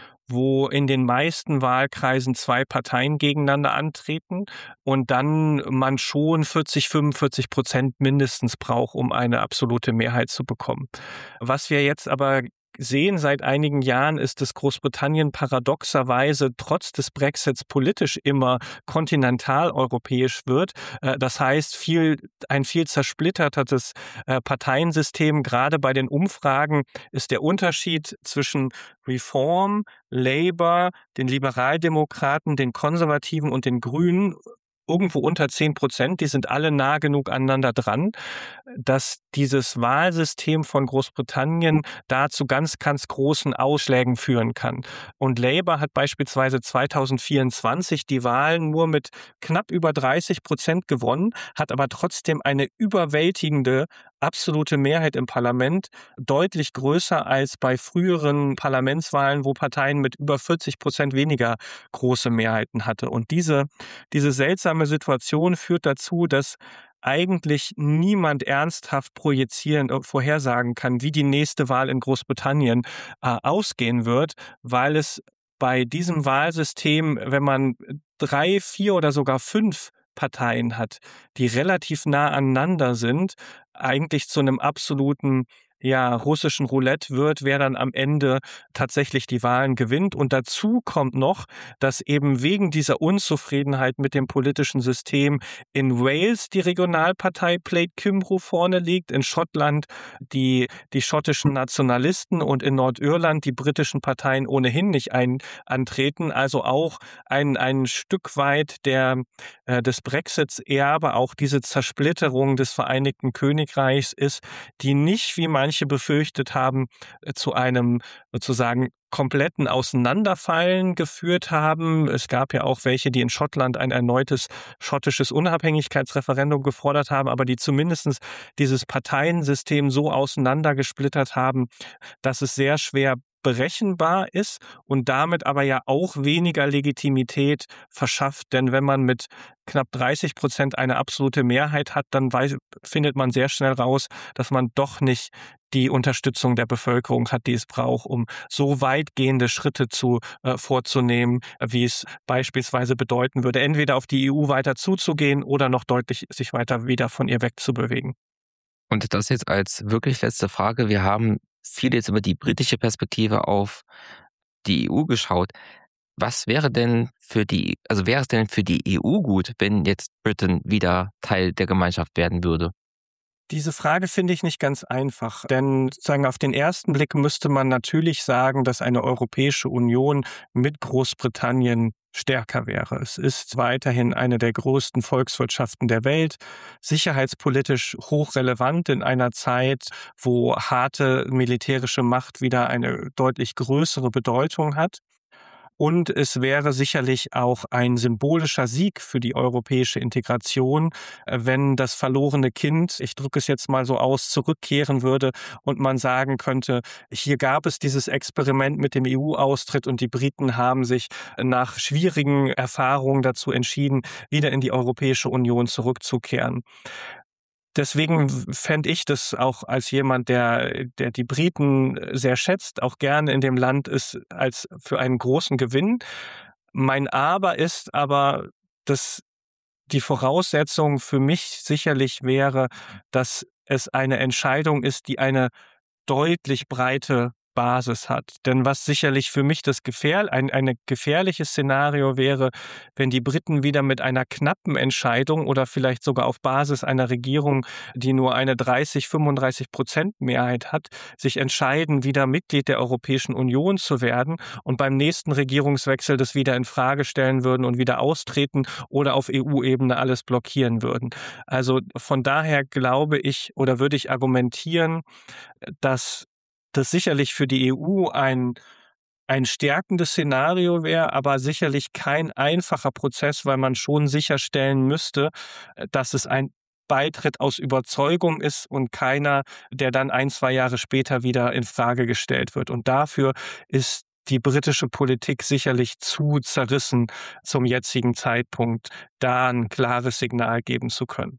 Speaker 1: wo in den meisten Wahlkreisen zwei Parteien gegeneinander antreten und dann man schon vierzig, fünfundvierzig Prozent mindestens braucht, um eine absolute Mehrheit zu bekommen. Was wir jetzt aber sehen seit einigen Jahren, ist, dass Großbritannien paradoxerweise trotz des Brexits politisch immer kontinentaleuropäisch wird. Äh, Das heißt, viel, ein viel zersplittertes äh, Parteiensystem. Gerade bei den Umfragen ist der Unterschied zwischen Reform, Labour, den Liberaldemokraten, den Konservativen und den Grünen irgendwo unter zehn Prozent. Die sind alle nah genug aneinander dran, dass dieses Wahlsystem von Großbritannien da zu ganz, ganz großen Ausschlägen führen kann. Und Labour hat beispielsweise zwanzig vierundzwanzig die Wahlen nur mit knapp über dreißig Prozent gewonnen, hat aber trotzdem eine überwältigende absolute Mehrheit im Parlament, deutlich größer als bei früheren Parlamentswahlen, wo Parteien mit über vierzig Prozent weniger große Mehrheiten hatte. Und diese, diese seltsame Situation führt dazu, dass eigentlich niemand ernsthaft projizieren, äh, vorhersagen kann, wie die nächste Wahl in Großbritannien äh, ausgehen wird, weil es bei diesem Wahlsystem, wenn man drei, vier oder sogar fünf Parteien hat, die relativ nah aneinander sind, eigentlich zu einem absoluten ja, russischen Roulette wird, wer dann am Ende tatsächlich die Wahlen gewinnt. Und dazu kommt noch, dass eben wegen dieser Unzufriedenheit mit dem politischen System in Wales die Regionalpartei Plaid Cymru vorne liegt, in Schottland die, die schottischen Nationalisten und in Nordirland die britischen Parteien ohnehin nicht ein, antreten. Also auch ein, ein Stück weit der, äh, des Brexits-Erbe, auch diese Zersplitterung des Vereinigten Königreichs ist, die nicht, wie manche manche befürchtet haben, äh, zu einem sozusagen kompletten Auseinanderfallen geführt haben. Es gab ja auch welche, die in Schottland ein erneutes schottisches Unabhängigkeitsreferendum gefordert haben, aber die zumindest dieses Parteiensystem so auseinandergesplittert haben, dass es sehr schwer berechenbar ist und damit aber ja auch weniger Legitimität verschafft. Denn wenn man mit knapp dreißig Prozent eine absolute Mehrheit hat, dann weiß, findet man sehr schnell raus, dass man doch nicht die Unterstützung der Bevölkerung hat, die es braucht, um so weitgehende Schritte zu äh, vorzunehmen, wie es beispielsweise bedeuten würde, entweder auf die E U weiter zuzugehen oder noch deutlich sich weiter wieder von ihr wegzubewegen.
Speaker 2: Und das jetzt als wirklich letzte Frage. Wir haben viel jetzt über die britische Perspektive auf die E U geschaut. Was wäre denn für die, also wäre es denn für die E U gut, wenn jetzt Britain wieder Teil der Gemeinschaft werden würde?
Speaker 1: Diese Frage finde ich nicht ganz einfach, denn sozusagen auf den ersten Blick müsste man natürlich sagen, dass eine Europäische Union mit Großbritannien stärker wäre. Es ist weiterhin eine der größten Volkswirtschaften der Welt, sicherheitspolitisch hochrelevant in einer Zeit, wo harte militärische Macht wieder eine deutlich größere Bedeutung hat. Und es wäre sicherlich auch ein symbolischer Sieg für die europäische Integration, äh, wenn das verlorene Kind, ich drücke es jetzt mal so aus, zurückkehren würde und man sagen könnte, hier gab es dieses Experiment mit dem E U-Austritt und die Briten haben sich nach schwierigen Erfahrungen dazu entschieden, wieder in die Europäische Union zurückzukehren. Deswegen fände ich das auch als jemand, der, der die Briten sehr schätzt, auch gerne in dem Land ist, als für einen großen Gewinn. Mein Aber ist aber, dass die Voraussetzung für mich sicherlich wäre, dass es eine Entscheidung ist, die eine deutlich breite Basis hat. Denn was sicherlich für mich das gefähr ein eine gefährliches Szenario wäre, wenn die Briten wieder mit einer knappen Entscheidung oder vielleicht sogar auf Basis einer Regierung, die nur eine dreißig, fünfunddreißig Prozent Mehrheit hat, sich entscheiden, wieder Mitglied der Europäischen Union zu werden und beim nächsten Regierungswechsel das wieder in Frage stellen würden und wieder austreten oder auf E U-Ebene alles blockieren würden. Also von daher glaube ich oder würde ich argumentieren, dass das sicherlich für die E U ein, ein stärkendes Szenario wäre, aber sicherlich kein einfacher Prozess, weil man schon sicherstellen müsste, dass es ein Beitritt aus Überzeugung ist und keiner, der dann ein, zwei Jahre später wieder in Frage gestellt wird. Und dafür ist die britische Politik sicherlich zu zerrissen zum jetzigen Zeitpunkt, da ein klares Signal geben zu können.